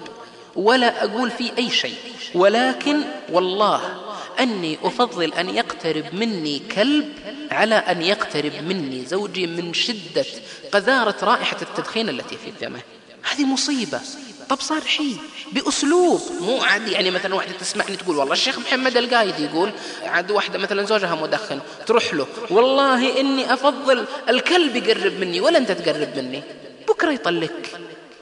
ولا أقول فيه أي شيء، ولكن والله أني أفضل أن يقترب مني كلب على أن يقترب مني زوجي من شدة قذارة رائحة التدخين التي في فمه. هذه مصيبة. طب صارحي بأسلوب، مو عادي يعني مثلا واحدة تسمعني تقول والله الشيخ محمد القايد يقول، عاد واحدة مثلا زوجها مدخن تروح له والله إني أفضل الكلب يقرب مني ولا أنت تقرب مني، بكرة يطلق.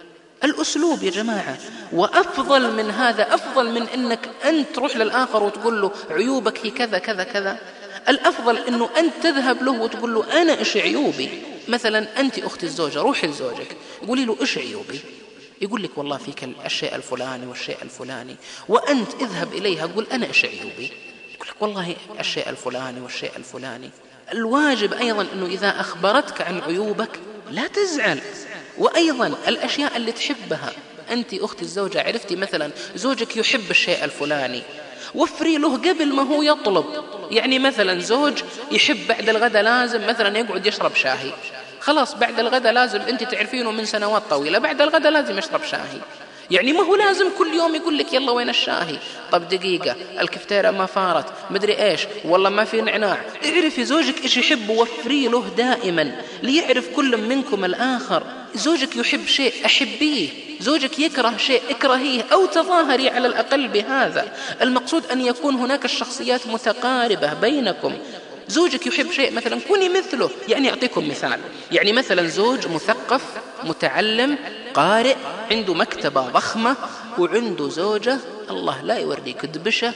الأسلوب يا جماعة. وأفضل من هذا، أفضل من أنك أنت تروح للآخر وتقول له عيوبك هي كذا كذا كذا، الأفضل أنه أنت تذهب له وتقول له أنا إيش عيوبي. مثلا أنت أخت الزوجة، روحي لزوجك قولي له إيش عيوبي، يقول لك والله فيك الشيء الفلاني والشيء الفلاني، وأنت اذهب إليها قول أنا إيش عيوبي، يقول لك والله الشيء الفلاني والشيء الفلاني. الواجب أيضا أنه إذا أخبرتك عن عيوبك لا تزعل. وأيضا الأشياء اللي تحبها، أنت أخت الزوجة عرفتي مثلا زوجك يحب الشيء الفلاني، وفري له قبل ما هو يطلب. يعني مثلا زوج يحب بعد الغداء لازم مثلا يقعد يشرب شاهي، خلاص بعد الغداء لازم، أنت تعرفينه من سنوات طويلة بعد الغداء لازم يشرب شاهي، يعني ما هو لازم كل يوم يقول لك يلا وين الشاهي، طب دقيقة الكفتيرة ما فارت مدري إيش والله ما في نعناع. اعرفي زوجك إيش يحب وفري له دائما ليعرف كل منكم الآخر. زوجك يحب شيء أحبيه، زوجك يكره شيء اكرهيه أو تظاهري على الأقل بهذا. المقصود أن يكون هناك الشخصيات متقاربة بينكم. زوجك يحب شيء مثلا كوني مثله. يعني أعطيكم مثال، يعني مثلا زوج مثقف متعلم قارئ عنده مكتبة ضخمة وعنده زوجة الله لا يوريك دبشة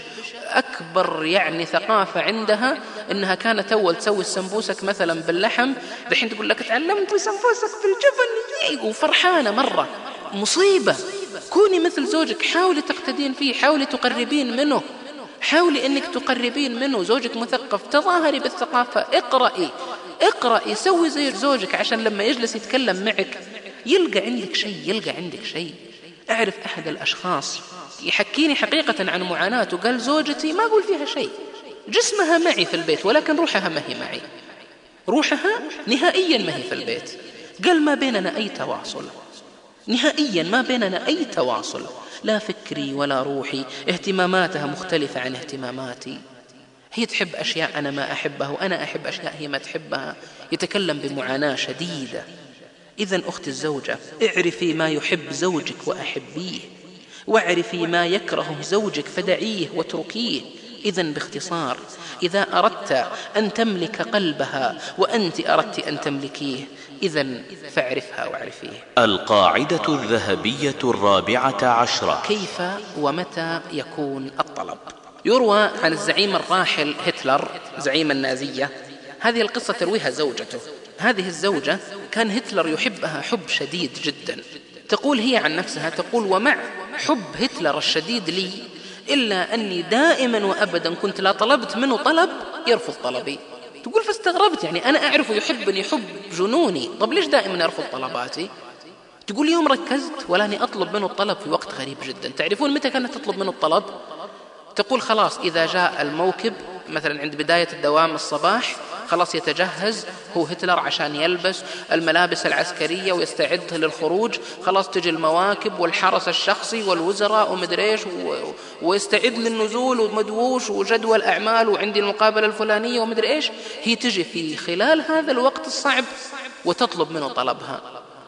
أكبر يعني ثقافة عندها إنها كانت أول تسوي السمبوسك مثلا باللحم، دحين تقول لك تعلمت سمبوسك بالجبن وفرحانة مرة. مصيبة. كوني مثل زوجك، حاولي تقتدين فيه، حاولي تقربين منه، حاولي أنك تقربين منه. زوجك مثقف تظاهري بالثقافة، اقرأي اقرأي سوي زي زوجك عشان لما يجلس يتكلم معك يلقى عندك شيء يلقى عندك شيء. أعرف أحد الأشخاص يحكيني حقيقة عن معاناته، قال زوجتي ما أقول فيها شيء، جسمها معي في البيت ولكن روحها ما هي معي، روحها نهائيا ما هي في البيت. قال ما بيننا أي تواصل، نهائيا ما بيننا أي تواصل، لا فكري ولا روحي، اهتماماتها مختلفة عن اهتماماتي، هي تحب أشياء أنا ما أحبها وأنا أحب أشياء هي ما تحبها. يتكلم بمعاناة شديدة. إذن أختي الزوجة اعرفي ما يحب زوجك وأحبيه، واعرفي ما يكره زوجك فدعيه واتركيه. إذن باختصار إذا أردت أن تملك قلبها وأنت أردت أن تملكيه إذن فاعرفها واعرفيه. القاعدة الذهبية الرابعة عشرة: كيف ومتى يكون الطلب؟ يروى عن الزعيم الراحل هتلر زعيم النازية، هذه القصة ترويها زوجته. هذه الزوجة كان هتلر يحبها حب شديد جدا. تقول هي عن نفسها، تقول ومع حب هتلر الشديد لي إلا أني دائما وأبدا كنت لا طلبت منه طلب يرفض طلبي. تقول فاستغربت، يعني أنا أعرف يحبني حب جنوني، طب ليش دائما يرفض طلباتي؟ تقول يوم ركزت ولاني أطلب منه الطلب في وقت غريب جدا. تعرفون متى كانت تطلب منه الطلب؟ تقول خلاص إذا جاء الموكب مثلا عند بداية الدوام الصباح، خلاص يتجهز هو هتلر عشان يلبس الملابس العسكرية ويستعد للخروج، خلاص تجي المواكب والحرس الشخصي والوزراء ومدري ايش ويستعد للنزول ومدووش وجدول أعمال وعندي المقابلة الفلانية ومدري ايش. هي تجي في خلال هذا الوقت الصعب وتطلب منه طلبها.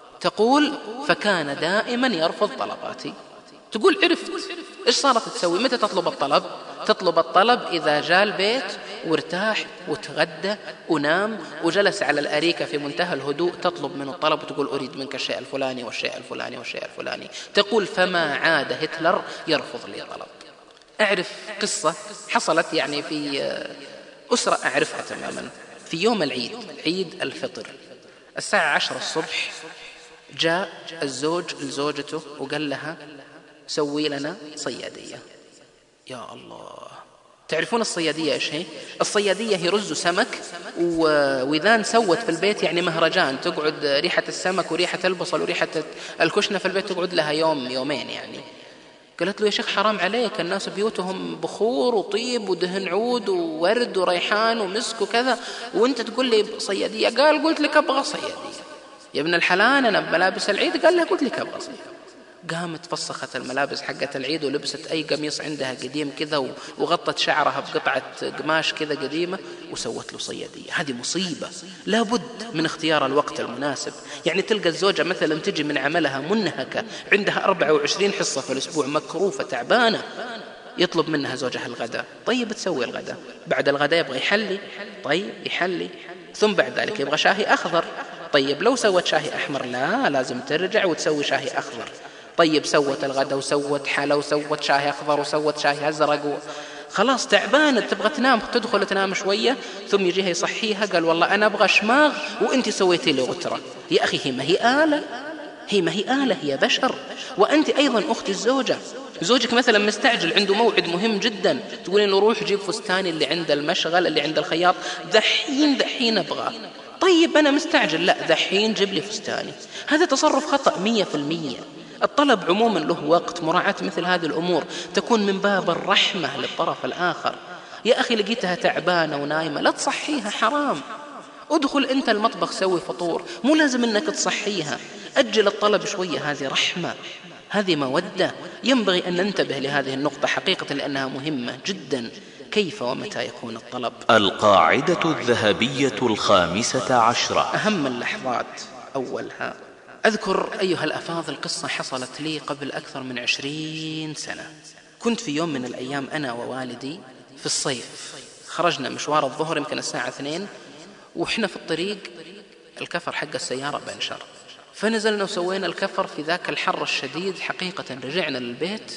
تقول فكان دائما يرفض طلباتي. تقول عرفت إيش صارت تسوي؟ متى تطلب الطلب؟ تطلب الطلب إذا جاء البيت وارتاح وتغدى ونام وجلس على الأريكة في منتهى الهدوء، تطلب منه الطلب وتقول أريد منك الشيء الفلاني والشيء الفلاني والشيء الفلاني. تقول فما عاد هتلر يرفض لي طلب. أعرف قصة حصلت يعني في أسرة أعرفها تماما. في يوم العيد، عيد الفطر، الساعة عشرة الصبح جاء الزوج لزوجته وقال لها سوي لنا صيادية. يا الله، تعرفون الصيادية إيش هي؟ الصيادية هي رز سمك وإذا سوت في البيت يعني مهرجان، تقعد ريحة السمك وريحة البصل وريحة الكشنة في البيت تقعد لها يوم يومين يعني. قالت له يا شيخ حرام عليك، الناس بيوتهم بخور وطيب ودهن عود وورد وريحان ومسك وكذا وانت تقول لي صيادية. قال قلت لك أبغى صيادية يا ابن الحلال، أنا بملابس العيد. قال لها قلت لك أبغى صيادية. قامت فسخت الملابس حقت العيد ولبست أي قميص عندها قديم كذا وغطت شعرها بقطعة قماش كذا قديمة وسوت له صيادية. هذه مصيبة، لابد من اختيار الوقت المناسب. يعني تلقى الزوجة مثلا تجي من عملها منهكة، عندها أربعة وعشرين حصة في الأسبوع، مكروفة تعبانة، يطلب منها زوجها الغداء. طيب تسوي الغداء، بعد الغداء يبغى يحلي، طيب يحلي، ثم بعد ذلك يبغى شاهي أخضر. طيب لو سوت شاهي أحمر لا، لازم ترجع وتسوي شاهي أخضر. طيب سوت الغداء وسوت حلا وسوت شاهي أخضر وسوت شاهي أزرق، خلاص تعبانة تبغى تنام، تدخل تنام شوية ثم يجيها يصحيها، قال والله أنا أبغى شماغ وأنت سويتي لي غترة. يا أخي هي ما هي آلة، هي ما هي آلة، هي بشر. وأنت أيضا أختي الزوجة، زوجك مثلا مستعجل عنده موعد مهم جدا، تقولين له روح جيب فستاني اللي عند المشغل اللي عند الخياط، دحين دحين أبغى. طيب أنا مستعجل، لا دحين جيب لي فستاني. هذا تصرف خطأ مية في المية. الطلب عموما له وقت. مراعاة مثل هذه الأمور تكون من باب الرحمة للطرف الآخر. يا أخي لقيتها تعبانة ونايمة لا تصحيها، حرام. ادخل أنت المطبخ سوي فطور، مو لازم أنك تصحيها، أجل الطلب شوية، هذه رحمة. هذه مودة. ينبغي أن ننتبه لهذه النقطة حقيقة لأنها مهمة جدا. كيف ومتى يكون الطلب؟ القاعدة الذهبية الخامسة عشرة. أهم اللحظات أولها. أذكر أيها الأفاضل قصة حصلت لي قبل أكثر من عشرين سنة. كنت في يوم من الأيام أنا ووالدي في الصيف، خرجنا مشوار الظهر يمكن الساعة اثنين، وإحنا في الطريق الكفر حق السيارة بنشر، فنزلنا وسوينا الكفر في ذاك الحر الشديد. حقيقة رجعنا للبيت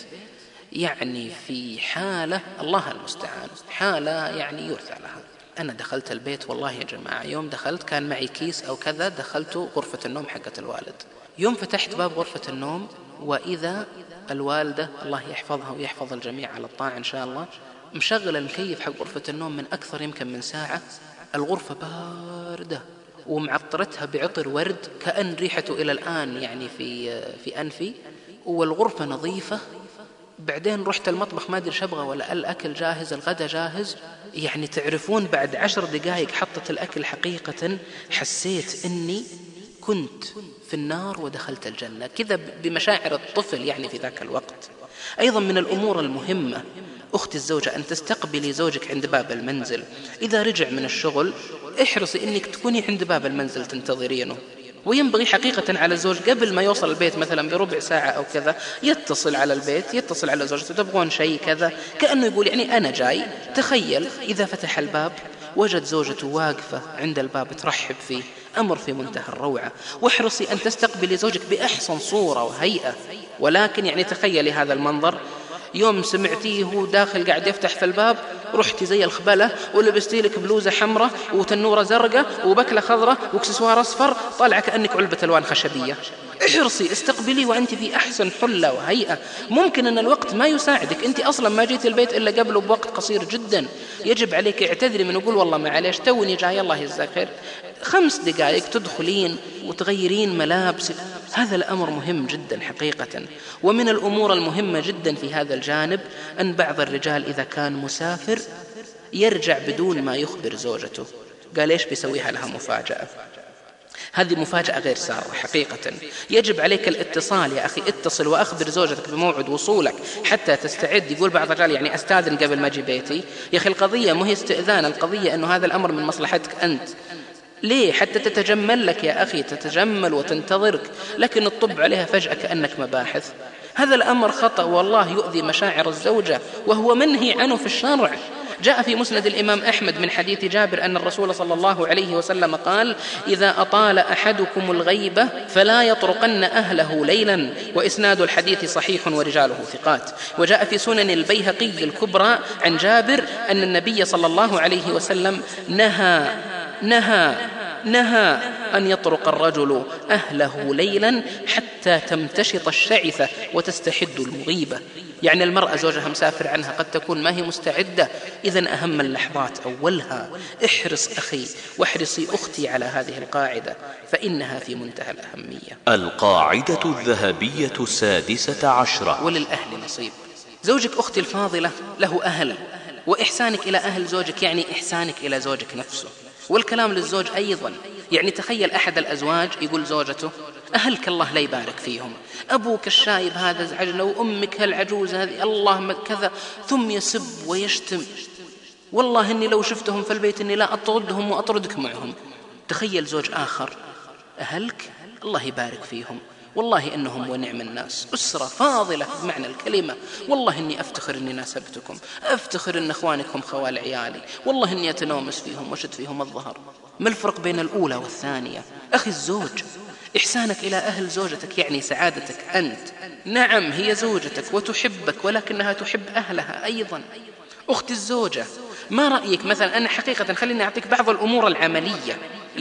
يعني في حالة الله المستعان، حالة يعني يرثى لها. أنا دخلت البيت والله يا جماعة، يوم دخلت كان معي كيس أو كذا، دخلت غرفة النوم حقة الوالد. يوم فتحت باب غرفة النوم وإذا الوالدة الله يحفظها ويحفظ الجميع على الطاعة إن شاء الله مشغل المكيف حق غرفة النوم من أكثر يمكن من ساعة. الغرفة باردة ومعطرتها بعطر ورد كأن ريحته إلى الآن يعني في في أنفي، والغرفة نظيفة. بعدين رحت المطبخ ما أدري شبغى ولا الأكل جاهز، الغداء جاهز. يعني تعرفون بعد عشر دقائق حطت الأكل حقيقة حسيت أني كنت في النار ودخلت الجنة كذا بمشاعر الطفل يعني في ذاك الوقت. أيضا من الأمور المهمة أختي الزوجة أن تستقبلي زوجك عند باب المنزل. إذا رجع من الشغل احرصي أنك تكوني عند باب المنزل تنتظرينه. وينبغي حقيقة على الزوج قبل ما يوصل البيت مثلا بربع ساعة أو كذا يتصل على البيت، يتصل على زوجته تبغون شيء كذا، كأنه يقول يعني أنا جاي. تخيل إذا فتح الباب وجد زوجته واقفة عند الباب ترحب فيه، أمر في منتهى الروعة. واحرصي أن تستقبلي زوجك بأحسن صورة وهيئة. ولكن يعني تخيلي هذا المنظر، يوم سمعتيه هو داخل قاعد يفتح في الباب رحتي زي الخبلة ولبستي لك بلوزة حمراء وتنورة زرقاء وبكلة خضراء واكسسوار أصفر، طالعة كأنك علبة ألوان خشبية. احرصي استقبلي وأنت في أحسن حلة وهيئة. ممكن أن الوقت ما يساعدك، أنت أصلا ما جيت البيت إلا قبله بوقت قصير جدا، يجب عليك اعتذري من يقول والله معليش توني جاي الله يجزاك خير، خمس دقائق تدخلين وتغيرين ملابسك. هذا الأمر مهم جدا حقيقة. ومن الأمور المهمة جدا في هذا الجانب أن بعض الرجال إذا كان مسافر يرجع بدون ما يخبر زوجته. قال إيش بيسويها لها مفاجأة. هذه مفاجأة غير سارة حقيقة. يجب عليك الاتصال يا أخي، اتصل وأخبر زوجتك بموعد وصولك حتى تستعد. يقول بعض الرجال يعني أستاذن قبل ما أجي بيتي. يا أخي القضية مو هي استئذان، القضية أنه هذا الأمر من مصلحتك أنت. ليه؟ حتى تتجمل لك يا أخي، تتجمل وتنتظرك، لكن الطب عليها فجأة كأنك مباحث. هذا الأمر خطأ والله يؤذي مشاعر الزوجة وهو منهي عنه في الشرع. جاء في مسند الإمام أحمد من حديث جابر أن الرسول صلى الله عليه وسلم قال: إذا أطال أحدكم الغيبة فلا يطرقن أهله ليلا، وإسناد الحديث صحيح ورجاله ثقات. وجاء في سنن البيهقي الكبرى عن جابر أن النبي صلى الله عليه وسلم نهى نهى نهى أن يطرق الرجل أهله ليلا حتى تمتشط الشعثة وتستحد المغيبة. يعني المرأة زوجها مسافر عنها قد تكون ما هي مستعدة. إذن أهم اللحظات أولها. احرص أخي واحرصي أختي على هذه القاعدة فإنها في منتهى الأهمية. القاعدة الذهبية السادسة عشرة. وللأهل نصيب. زوجك أختي الفاضلة له أهل، وإحسانك إلى أهل زوجك يعني إحسانك إلى زوجك نفسه. والكلام للزوج أيضا. يعني تخيل أحد الأزواج يقول زوجته: أهلك الله لا يبارك فيهم، أبوك الشايب هذا زعجنا، وأمك هالعجوز هذه الله كذا، ثم يسب ويشتم. والله إني لو شفتهم في البيت إني لا أطردهم وأطردك معهم. تخيل زوج آخر: أهلك الله يبارك فيهم، والله إنهم ونعم الناس، أسرة فاضلة بمعنى الكلمة، والله إني أفتخر إني ناسبتكم، أفتخر إن أخوانكم خوال عيالي، والله إني أتنومس فيهم وشد فيهم الظهر. ما الفرق بين الأولى والثانية؟ أخي الزوج، إحسانك إلى أهل زوجتك يعني سعادتك أنت. نعم هي زوجتك وتحبك، ولكنها تحب أهلها أيضا. أختي الزوجة، ما رأيك مثلا، أنا حقيقة خليني أعطيك بعض الأمور العملية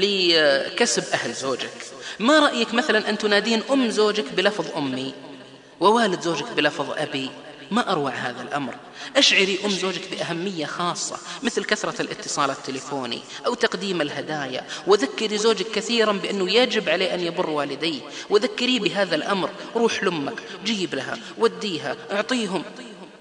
لكسب أهل زوجك. ما رأيك مثلا أن تنادين أم زوجك بلفظ أمي، ووالد زوجك بلفظ أبي؟ ما أروع هذا الأمر. أشعري أم زوجك بأهمية خاصة مثل كثرة الاتصال التليفوني أو تقديم الهدايا، وذكري زوجك كثيرا بأنه يجب عليه أن يبر والديه، وذكريه بهذا الأمر. روح لأمك، جيب لها، وديها، أعطيهم.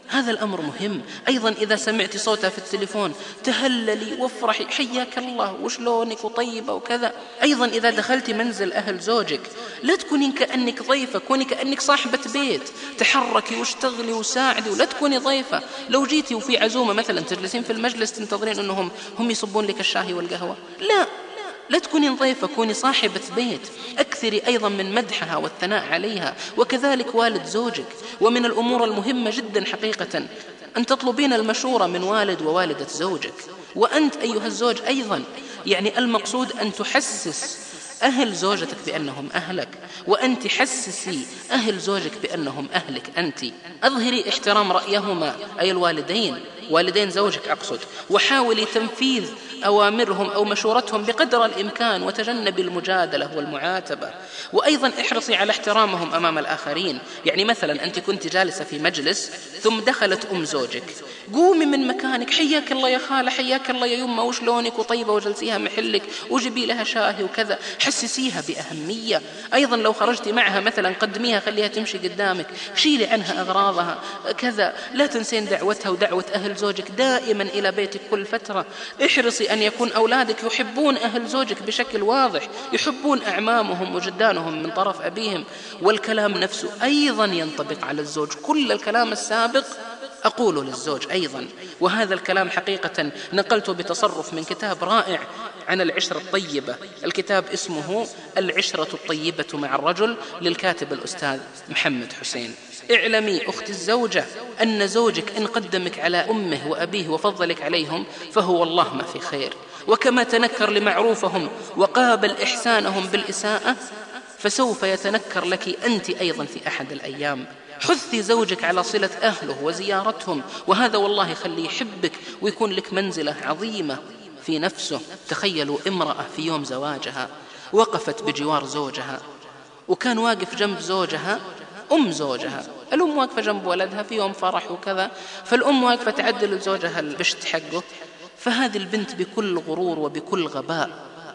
هذا الأمر مهم. أيضا إذا سمعت صوتها في التليفون تهللي وافرحي، حياك الله وشلونك وطيبة وكذا. أيضا إذا دخلت منزل أهل زوجك لا تكونين كأنك ضيفة، كوني كأنك صاحبة بيت، تحركي واشتغلي وساعدي ولا تكوني ضيفة. لو جيتي وفي عزومة مثلا تجلسين في المجلس تنتظرين أنهم هم يصبون لك الشاي والقهوة، لا لا تكونين ضيفة، كوني صاحبة بيت. أكثري أيضا من مدحها والثناء عليها، وكذلك والد زوجك. ومن الأمور المهمة جدا حقيقة أن تطلبين المشورة من والد ووالدة زوجك. وأنت أيها الزوج أيضا، يعني المقصود أن تحسس أهل زوجتك بأنهم أهلك، وأنت حسسي أهل زوجك بأنهم أهلك أنت. أظهري احترام رأيهما، أي الوالدين، والدين زوجك أقصد، وحاولي تنفيذ أوامرهم أو مشورتهم بقدر الإمكان، وتجنبي المجادلة والمعاتبة. وأيضا احرصي على احترامهم أمام الآخرين. يعني مثلا أنت كنت جالسة في مجلس ثم دخلت أم زوجك، قومي من مكانك، حياك الله يا خالة، حياك الله يا يمة، وشلونك وطيبة، وجلسيها محلك وجبي لها شاهي وكذا، حسسيها بأهمية. أيضا لو خرجتي معها مثلا قدميها، خليها تمشي قدامك، شيلي عنها أغراضها كذا. لا تنسين دعوتها ودعوة أهل زوجك دائما إلى بيتك كل فترة. احرصي أن يكون أولادك يحبون أهل زوجك بشكل واضح، يحبون أعمامهم وجدانهم من طرف أبيهم. والكلام نفسه أيضا ينطبق على الزوج، كل الكلام السابق أقول للزوج أيضا. وهذا الكلام حقيقة نقلته بتصرف من كتاب رائع عن العشرة الطيبة. الكتاب اسمه العشرة الطيبة مع الرجل، للكاتب الأستاذ محمد حسين. اعلمي أختي الزوجة أن زوجك إن قدمك على أمه وأبيه وفضلك عليهم فهو والله ما في خير. وكما تنكر لمعروفهم وقابل إحسانهم بالإساءة، فسوف يتنكر لك أنت أيضا في أحد الأيام. حثي زوجك على صلة أهله وزيارتهم، وهذا والله يخلي يحبك ويكون لك منزلة عظيمة في نفسه. تخيلوا امرأة في يوم زواجها وقفت بجوار زوجها، وكان واقف جنب زوجها أم زوجها، الأم واقفة جنب ولدها في يوم فرح وكذا، فالأم واقفة تعدل لزوجها البشت حقه. فهذه البنت بكل غرور وبكل غباء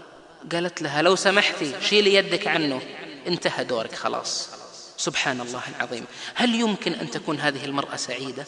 قالت لها لو سمحتي شيلي يدك عنه، انتهى دورك خلاص. سبحان الله العظيم. هل يمكن أن تكون هذه المرأة سعيدة؟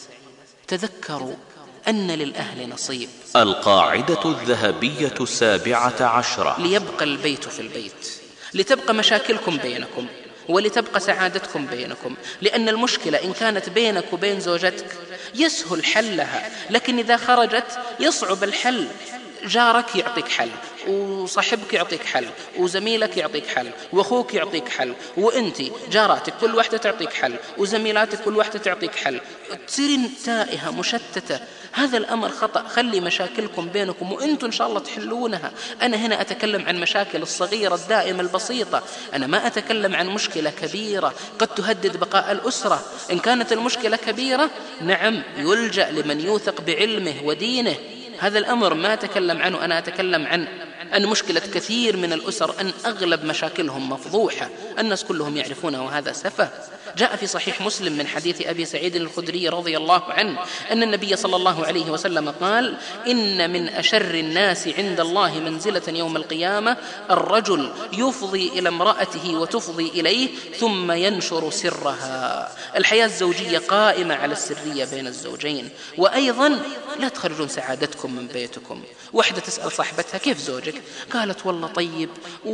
تذكروا أن للأهل نصيب. القاعدة الذهبية السابعة عشرة: ليبقى البيت في البيت، لتبقى مشاكلكم بينكم، ولتبقى سعادتكم بينكم. لأن المشكلة إن كانت بينك وبين زوجتك يسهل حلها، لكن إذا خرجت يصعب الحل. جارك يعطيك حل، وصاحبك يعطيك حل، وزميلك يعطيك حل، واخوك يعطيك حل، وانت جاراتك كل واحدة تعطيك حل، وزميلاتك كل واحدة تعطيك حل، تصيرين تائهة مشتتة. هذا الأمر خطأ. خلي مشاكلكم بينكم وانتم إن شاء الله تحلونها. أنا هنا أتكلم عن مشاكل الصغيرة الدائمة البسيطة، أنا ما أتكلم عن مشكلة كبيرة قد تهدد بقاء الأسرة. إن كانت المشكلة كبيرة نعم يلجأ لمن يوثق بعلمه ودينه، هذا الأمر ما أتكلم عنه. أنا أتكلم عن أن مشكلة كثير من الأسر أن أغلب مشاكلهم مفضوحة، الناس كلهم يعرفونها، وهذا سفه. جاء في صحيح مسلم من حديث أبي سعيد الخدري رضي الله عنه أن النبي صلى الله عليه وسلم قال: إن من أشر الناس عند الله منزلة يوم القيامة الرجل يفضي إلى امرأته وتفضي إليه ثم ينشر سرها. الحياة الزوجية قائمة على السرية بين الزوجين. وأيضا لا تخرجون سعادتكم من بيتكم. واحدة تسأل صاحبتها كيف زوجك؟ قالت والله طيب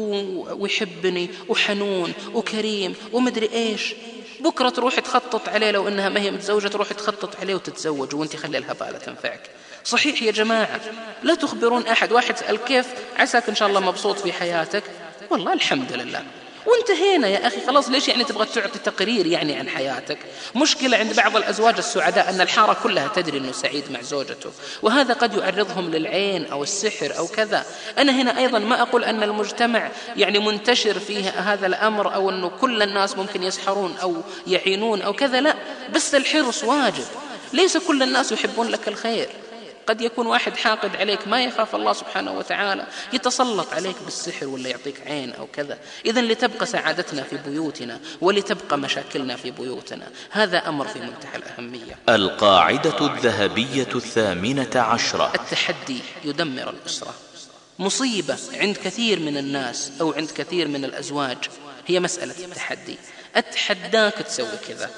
ويحبني وحنون وكريم ومدري إيش. بكرة تروح تخطط عليه، لو إنها ما هي متزوجة تروح تخطط عليه وتتزوج، وانت خلي الهبالة تنفعك. صحيح يا جماعة، لا تخبرون أحد. واحد سأل كيف عساك إن شاء الله مبسوط في حياتك؟ والله الحمد لله، وانتهينا يا أخي خلاص. ليش يعني تبغى تعطي تقرير يعني عن حياتك؟ مشكلة عند بعض الأزواج السعداء أن الحارة كلها تدري أنه سعيد مع زوجته، وهذا قد يعرضهم للعين أو السحر أو كذا. أنا هنا أيضا ما أقول أن المجتمع يعني منتشر فيه هذا الأمر، أو أنه كل الناس ممكن يسحرون أو يعينون أو كذا، لا، بس الحرص واجب. ليس كل الناس يحبون لك الخير. قد يكون واحد حاقد عليك ما يخاف الله سبحانه وتعالى يتسلط عليك بالسحر ولا يعطيك عين أو كذا. إذن لتبقى سعادتنا في بيوتنا ولتبقى مشاكلنا في بيوتنا، هذا أمر في منتهى الأهمية. القاعدة الذهبية الثامنة عشرة: التحدي يدمر الأسرة. مصيبة عند كثير من الناس أو عند كثير من الأزواج هي مسألة التحدي. أتحداك تسوي كذا،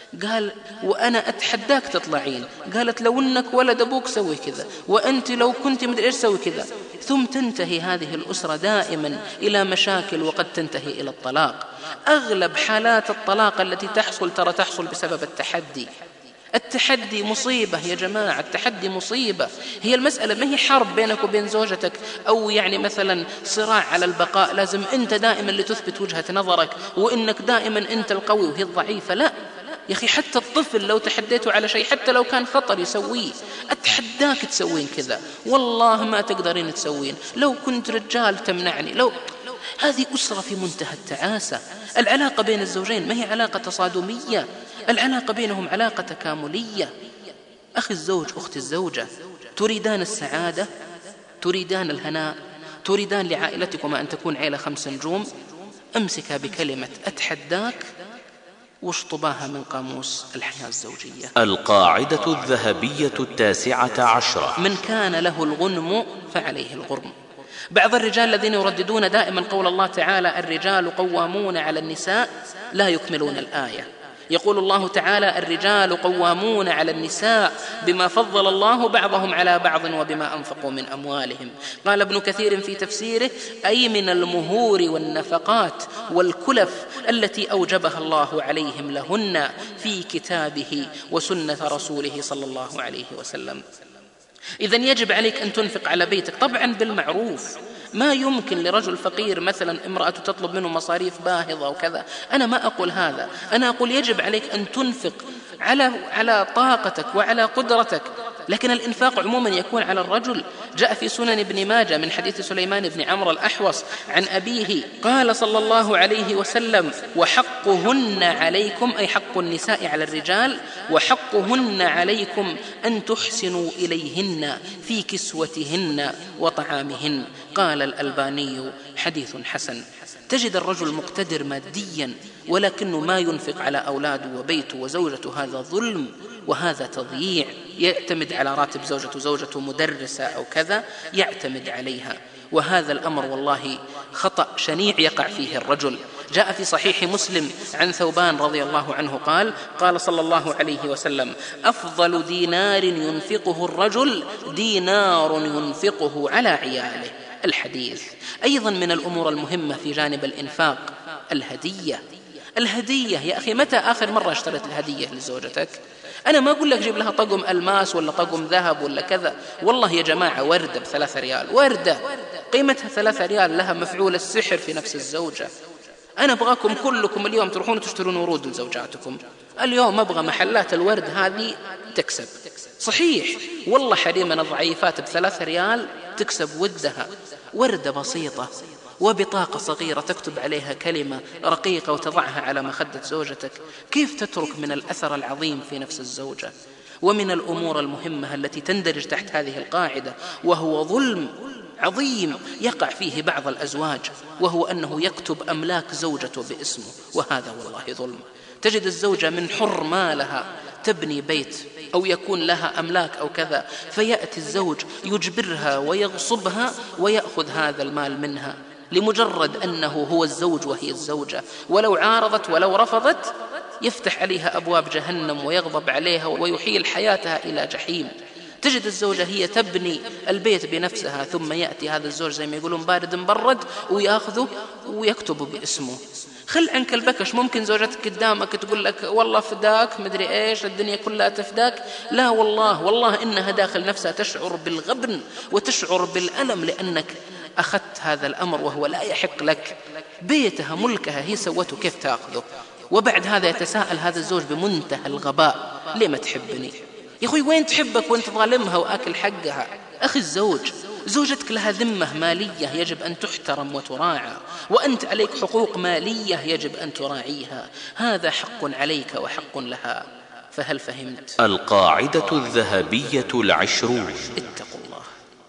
قال وأنا أتحداك تطلعين. قالت لو أنك ولد أبوك سوي كذا، وأنت لو كنت مدري إيش سوي كذا. ثم تنتهي هذه الأسرة دائما إلى مشاكل، وقد تنتهي إلى الطلاق. أغلب حالات الطلاق التي تحصل ترى تحصل بسبب التحدي. التحدي مصيبة يا جماعة، التحدي مصيبة. هي المسألة ما هي حرب بينك وبين زوجتك، أو يعني مثلا صراع على البقاء، لازم أنت دائما لتثبت وجهة نظرك، وإنك دائما أنت القوي وهي الضعيفة. لا يا أخي، حتى الطفل لو تحديته على شيء حتى لو كان خطر يسويه. أتحداك تسوين كذا، والله ما تقدرين تسوين، لو كنت رجال تمنعني. لو هذه أسرة في منتهى التعاسة. العلاقة بين الزوجين ما هي علاقة تصادمية، العلاقة بينهم علاقة تكاملية. أخي الزوج، أخت الزوجة، تريدان السعادة، تريدان الهناء، تريدان لعائلتكما أن تكون عائلة خمس نجوم، أمسكها بكلمة أتحداك واشطباها من قاموس الحياة الزوجية. القاعدة الذهبية التاسعة عشرة: من كان له الغنم فعليه الغرم. بعض الرجال الذين يرددون دائما قول الله تعالى الرجال قوامون على النساء لا يكملون الآية. يقول الله تعالى الرجال قوامون على النساء بما فضل الله بعضهم على بعض وبما أنفقوا من أموالهم. قال ابن كثير في تفسيره أي من المهور والنفقات والكلف التي أوجبها الله عليهم لهن في كتابه وسنة رسوله صلى الله عليه وسلم. إذن يجب عليك أن تنفق على بيتك، طبعا بالمعروف. ما يمكن لرجل فقير مثلا امرأة تطلب منه مصاريف باهظة وكذا، أنا ما أقول هذا، أنا أقول يجب عليك أن تنفق على على طاقتك وعلى قدرتك، لكن الإنفاق عموما يكون على الرجل. جاء في سنن ابن ماجه من حديث سليمان بن عمرو الأحوص عن أبيه قال صلى الله عليه وسلم وحقهن عليكم، أي حق النساء على الرجال، وحقهن عليكم أن تحسنوا إليهن في كسوتهن وطعامهن. قال الألباني حديث حسن. تجد الرجل مقتدر ماديا ولكنه ما ينفق على أولاده وبيته وزوجته، هذا ظلم وهذا تضييع. يعتمد على راتب زوجته، زوجته مدرسة أو كذا يعتمد عليها، وهذا الأمر والله خطأ شنيع يقع فيه الرجل. جاء في صحيح مسلم عن ثوبان رضي الله عنه قال قال صلى الله عليه وسلم أفضل دينار ينفقه الرجل دينار ينفقه على عياله. الحديث. أيضا من الأمور المهمة في جانب الإنفاق الهدية. الهدية يا أخي، متى آخر مرة اشتريت الهدية لزوجتك؟ أنا ما أقول لك جيب لها طقم ألماس ولا طقم ذهب ولا كذا، والله يا جماعة وردة بثلاثة ريال، وردة قيمتها ثلاثة ريال لها مفعول السحر في نفس الزوجة. أنا أبغاكم كلكم اليوم تروحون تشترون ورود لزوجاتكم. اليوم أبغى محلات الورد هذه تكسب. صحيح والله حريمنا ضعيفات بثلاثة ريال تكسب ودها، وردة بسيطة وبطاقة صغيرة تكتب عليها كلمة رقيقة وتضعها على مخدة زوجتك، كيف تترك من الأثر العظيم في نفس الزوجة؟ ومن الأمور المهمة التي تندرج تحت هذه القاعدة وهو ظلم عظيم يقع فيه بعض الأزواج، وهو أنه يكتب أملاك زوجته باسمه، وهذا والله ظلم. تجد الزوجة من حر مالها تبني بيت أو يكون لها أملاك أو كذا، فيأتي الزوج يجبرها ويغصبها ويأخذ هذا المال منها لمجرد أنه هو الزوج وهي الزوجة، ولو عارضت ولو رفضت يفتح عليها أبواب جهنم ويغضب عليها ويحيل حياتها إلى جحيم. تجد الزوجة هي تبني البيت بنفسها، ثم يأتي هذا الزوج زي ما يقولون بارد مبرد ويأخذه ويكتب باسمه. خل عنك البكش. ممكن زوجتك قدامك تقول لك والله فداك مدري إيش، الدنيا كلها تفداك. لا والله والله إنها داخل نفسها تشعر بالغبن وتشعر بالألم لأنك أخذت هذا الأمر وهو لا يحق لك. بيتها ملكها هي سوته، كيف تأخذه؟ وبعد هذا يتساءل هذا الزوج بمنتهى الغباء ليه ما تحبني؟ يا أخوي وين تحبك وانت ظالمها وآكل حقها؟ أخي الزوج، زوجتك لها ذمة مالية يجب أن تحترم وتراعى، وأنت عليك حقوق مالية يجب أن تراعيها، هذا حق عليك وحق لها. فهل فهمت؟ القاعدة الذهبية العشرون: اتقوا الله.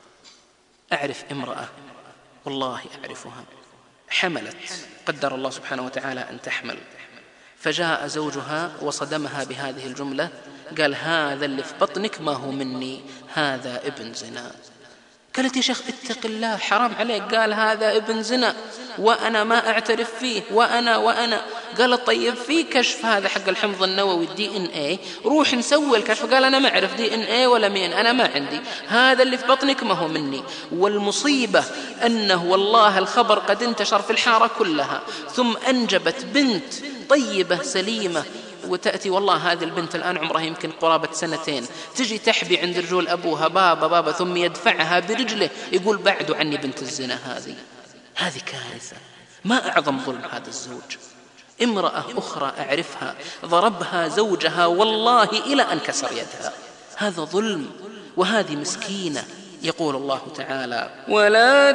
أعرف امرأة والله أعرفها حملت، قدر الله سبحانه وتعالى أن تحمل، فجاء زوجها وصدمها بهذه الجملة، قال هذا اللي في بطنك ما هو مني، هذا ابن زنا. قالت يا شيخ اتق الله حرام عليك. قال هذا ابن زنا وأنا ما أعترف فيه وأنا وأنا قال طيب في كشف هذا حق الحمض النووي الدي ان اي، روح نسوي الكشف. قال أنا ما أعرف دي ان اي ولا مين، أنا ما عندي، هذا اللي في بطنك ما هو مني. والمصيبة أنه والله الخبر قد انتشر في الحارة كلها، ثم أنجبت بنت طيبة سليمة، وتأتي والله هذه البنت الآن عمرها يمكن قرابة سنتين، تجي تحبي عند رجول أبوها بابا بابا، ثم يدفعها برجله يقول بعدوا عني بنت الزنا. هذه هذه كارثة. ما أعظم ظلم هذا الزوج. امرأة أخرى أعرفها ضربها زوجها والله إلى أن كسر يدها، هذا ظلم، وهذه مسكينة. يقول الله تعالى ولا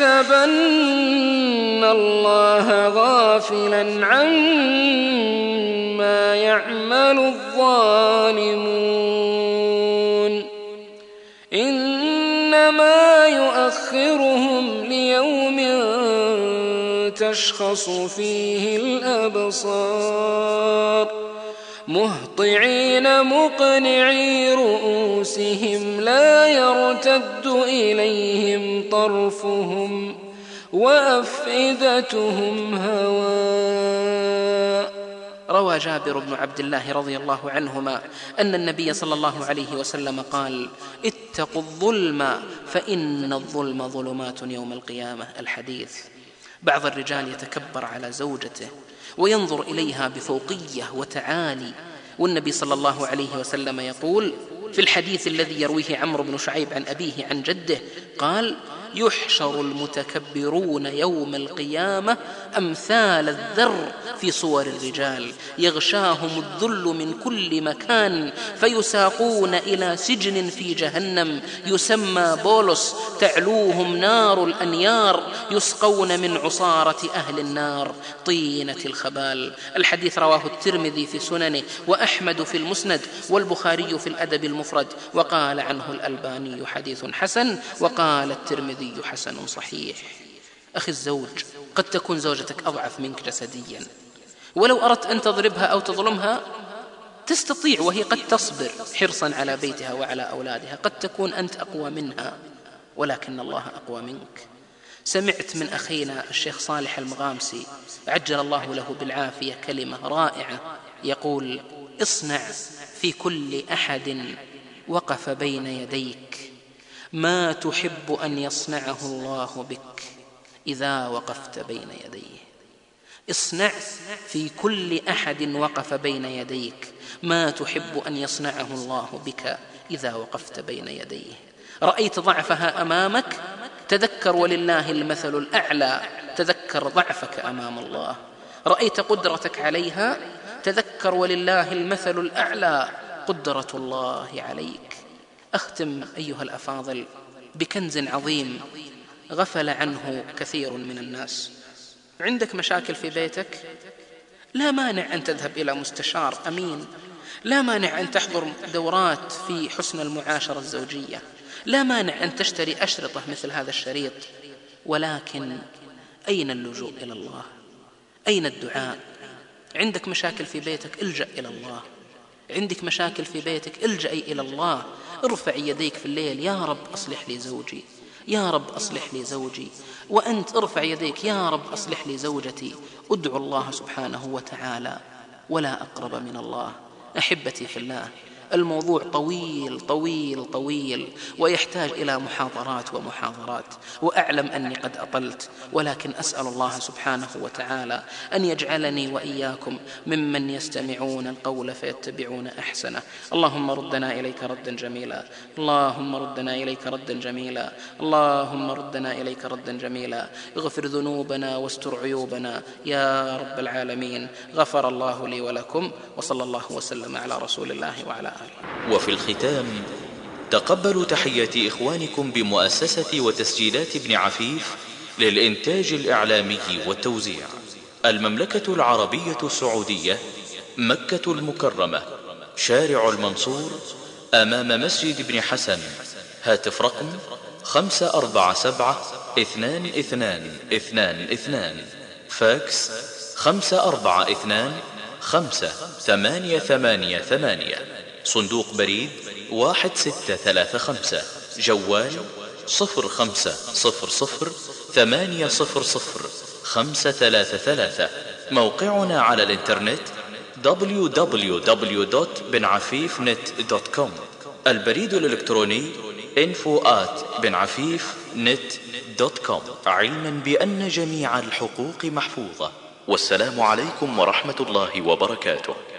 تحسبن الله غافلا عما يعمل الظالمون إنما يؤخرهم ليوم تشخص فيه الأبصار مهطعين مقنعي رؤوسهم لا يرتد إليهم طرفهم وأفئدتهم هواء. روى جابر بن عبد الله رضي الله عنهما أن النبي صلى الله عليه وسلم قال اتقوا الظلم فإن الظلم ظلمات يوم القيامة. الحديث. بعض الرجال يتكبر على زوجته وينظر إليها بفوقية وتعالي، والنبي صلى الله عليه وسلم يقول في الحديث الذي يرويه عمرو بن شعيب عن أبيه عن جده قال يحشر المتكبرون يوم القيامة أمثال الذر في صور الرجال يغشاهم الذل من كل مكان فيساقون إلى سجن في جهنم يسمى بولس تعلوهم نار الأنيار يسقون من عصارة أهل النار طينة الخبال. الحديث رواه الترمذي في سننه وأحمد في المسند والبخاري في الأدب المفرد، وقال عنه الألباني حديث حسن، وقال الترمذي حسن صحيح. أخي الزوج، قد تكون زوجتك أضعف منك جسديا، ولو أردت أن تضربها أو تظلمها تستطيع، وهي قد تصبر حرصا على بيتها وعلى أولادها. قد تكون أنت أقوى منها ولكن الله أقوى منك. سمعت من أخينا الشيخ صالح المغامسي عجل الله له بالعافية كلمة رائعة يقول اصنع في كل أحد وقف بين يديك ما تحب أن يصنعه الله بك إذا وقفت بين يديه. اصنع في كل أحد وقف بين يديك ما تحب أن يصنعه الله بك إذا وقفت بين يديه. رأيت ضعفها أمامك، تذكر ولله المثل الأعلى، تذكر ضعفك أمام الله. رأيت قدرتك عليها، تذكر ولله المثل الأعلى قدرة الله عليك. أختم أيها الأفاضل بكنز عظيم غفل عنه كثير من الناس. عندك مشاكل في بيتك، لا مانع أن تذهب إلى مستشار أمين، لا مانع أن تحضر دورات في حسن المعاشرة الزوجية، لا مانع أن تشتري أشرطة مثل هذا الشريط، ولكن أين اللجوء إلى الله؟ أين الدعاء؟ عندك مشاكل في بيتك، الجأ إلى الله. عندك مشاكل في بيتك، الجأي إلى الله. ارفع يديك في الليل، يا رب أصلح لي زوجي، يا رب أصلح لي زوجي. وأنت ارفع يديك، يا رب أصلح لي زوجتي. ادعو الله سبحانه وتعالى، ولا أقرب من الله. أحبتي في الله، الموضوع طويل طويل طويل ويحتاج إلى محاضرات ومحاضرات، وأعلم أني قد أطلت، ولكن أسأل الله سبحانه وتعالى أن يجعلني وإياكم ممن يستمعون القول فيتبعون أحسنه. اللهم ردنا إليك ردا جميلا، اللهم ردنا إليك ردا جميلا، اللهم ردنا إليك ردا جميلا. اغفر ذنوبنا واستر عيوبنا يا رب العالمين. غفر الله لي ولكم، وصلى الله وسلم على رسول الله وعلى آله. وفي الختام تقبلوا تحيات إخوانكم بمؤسسة وتسجيلات ابن عفيف للإنتاج الإعلامي والتوزيع، المملكة العربية السعودية، مكة المكرمة، شارع المنصور، أمام مسجد ابن حسن. هاتف رقم خمسة أربعة سبعة اثنان اثنان اثنان اثنان، فاكس خمسة أربعة اثنان خمسة ثمانية ثمانية ثمانية، صندوق بريد واحد ستة ثلاثة خمسة، جوال صفر خمسة صفر صفر ثمانية صفر صفر خمسة ثلاثة ثلاثة. موقعنا على الإنترنت دبليو دبليو دبليو دوت بن عفيف نت دوت كوم. البريد الإلكتروني info at بن عفيف نت دوت كوم. علما بأن جميع الحقوق محفوظة. والسلام عليكم ورحمة الله وبركاته.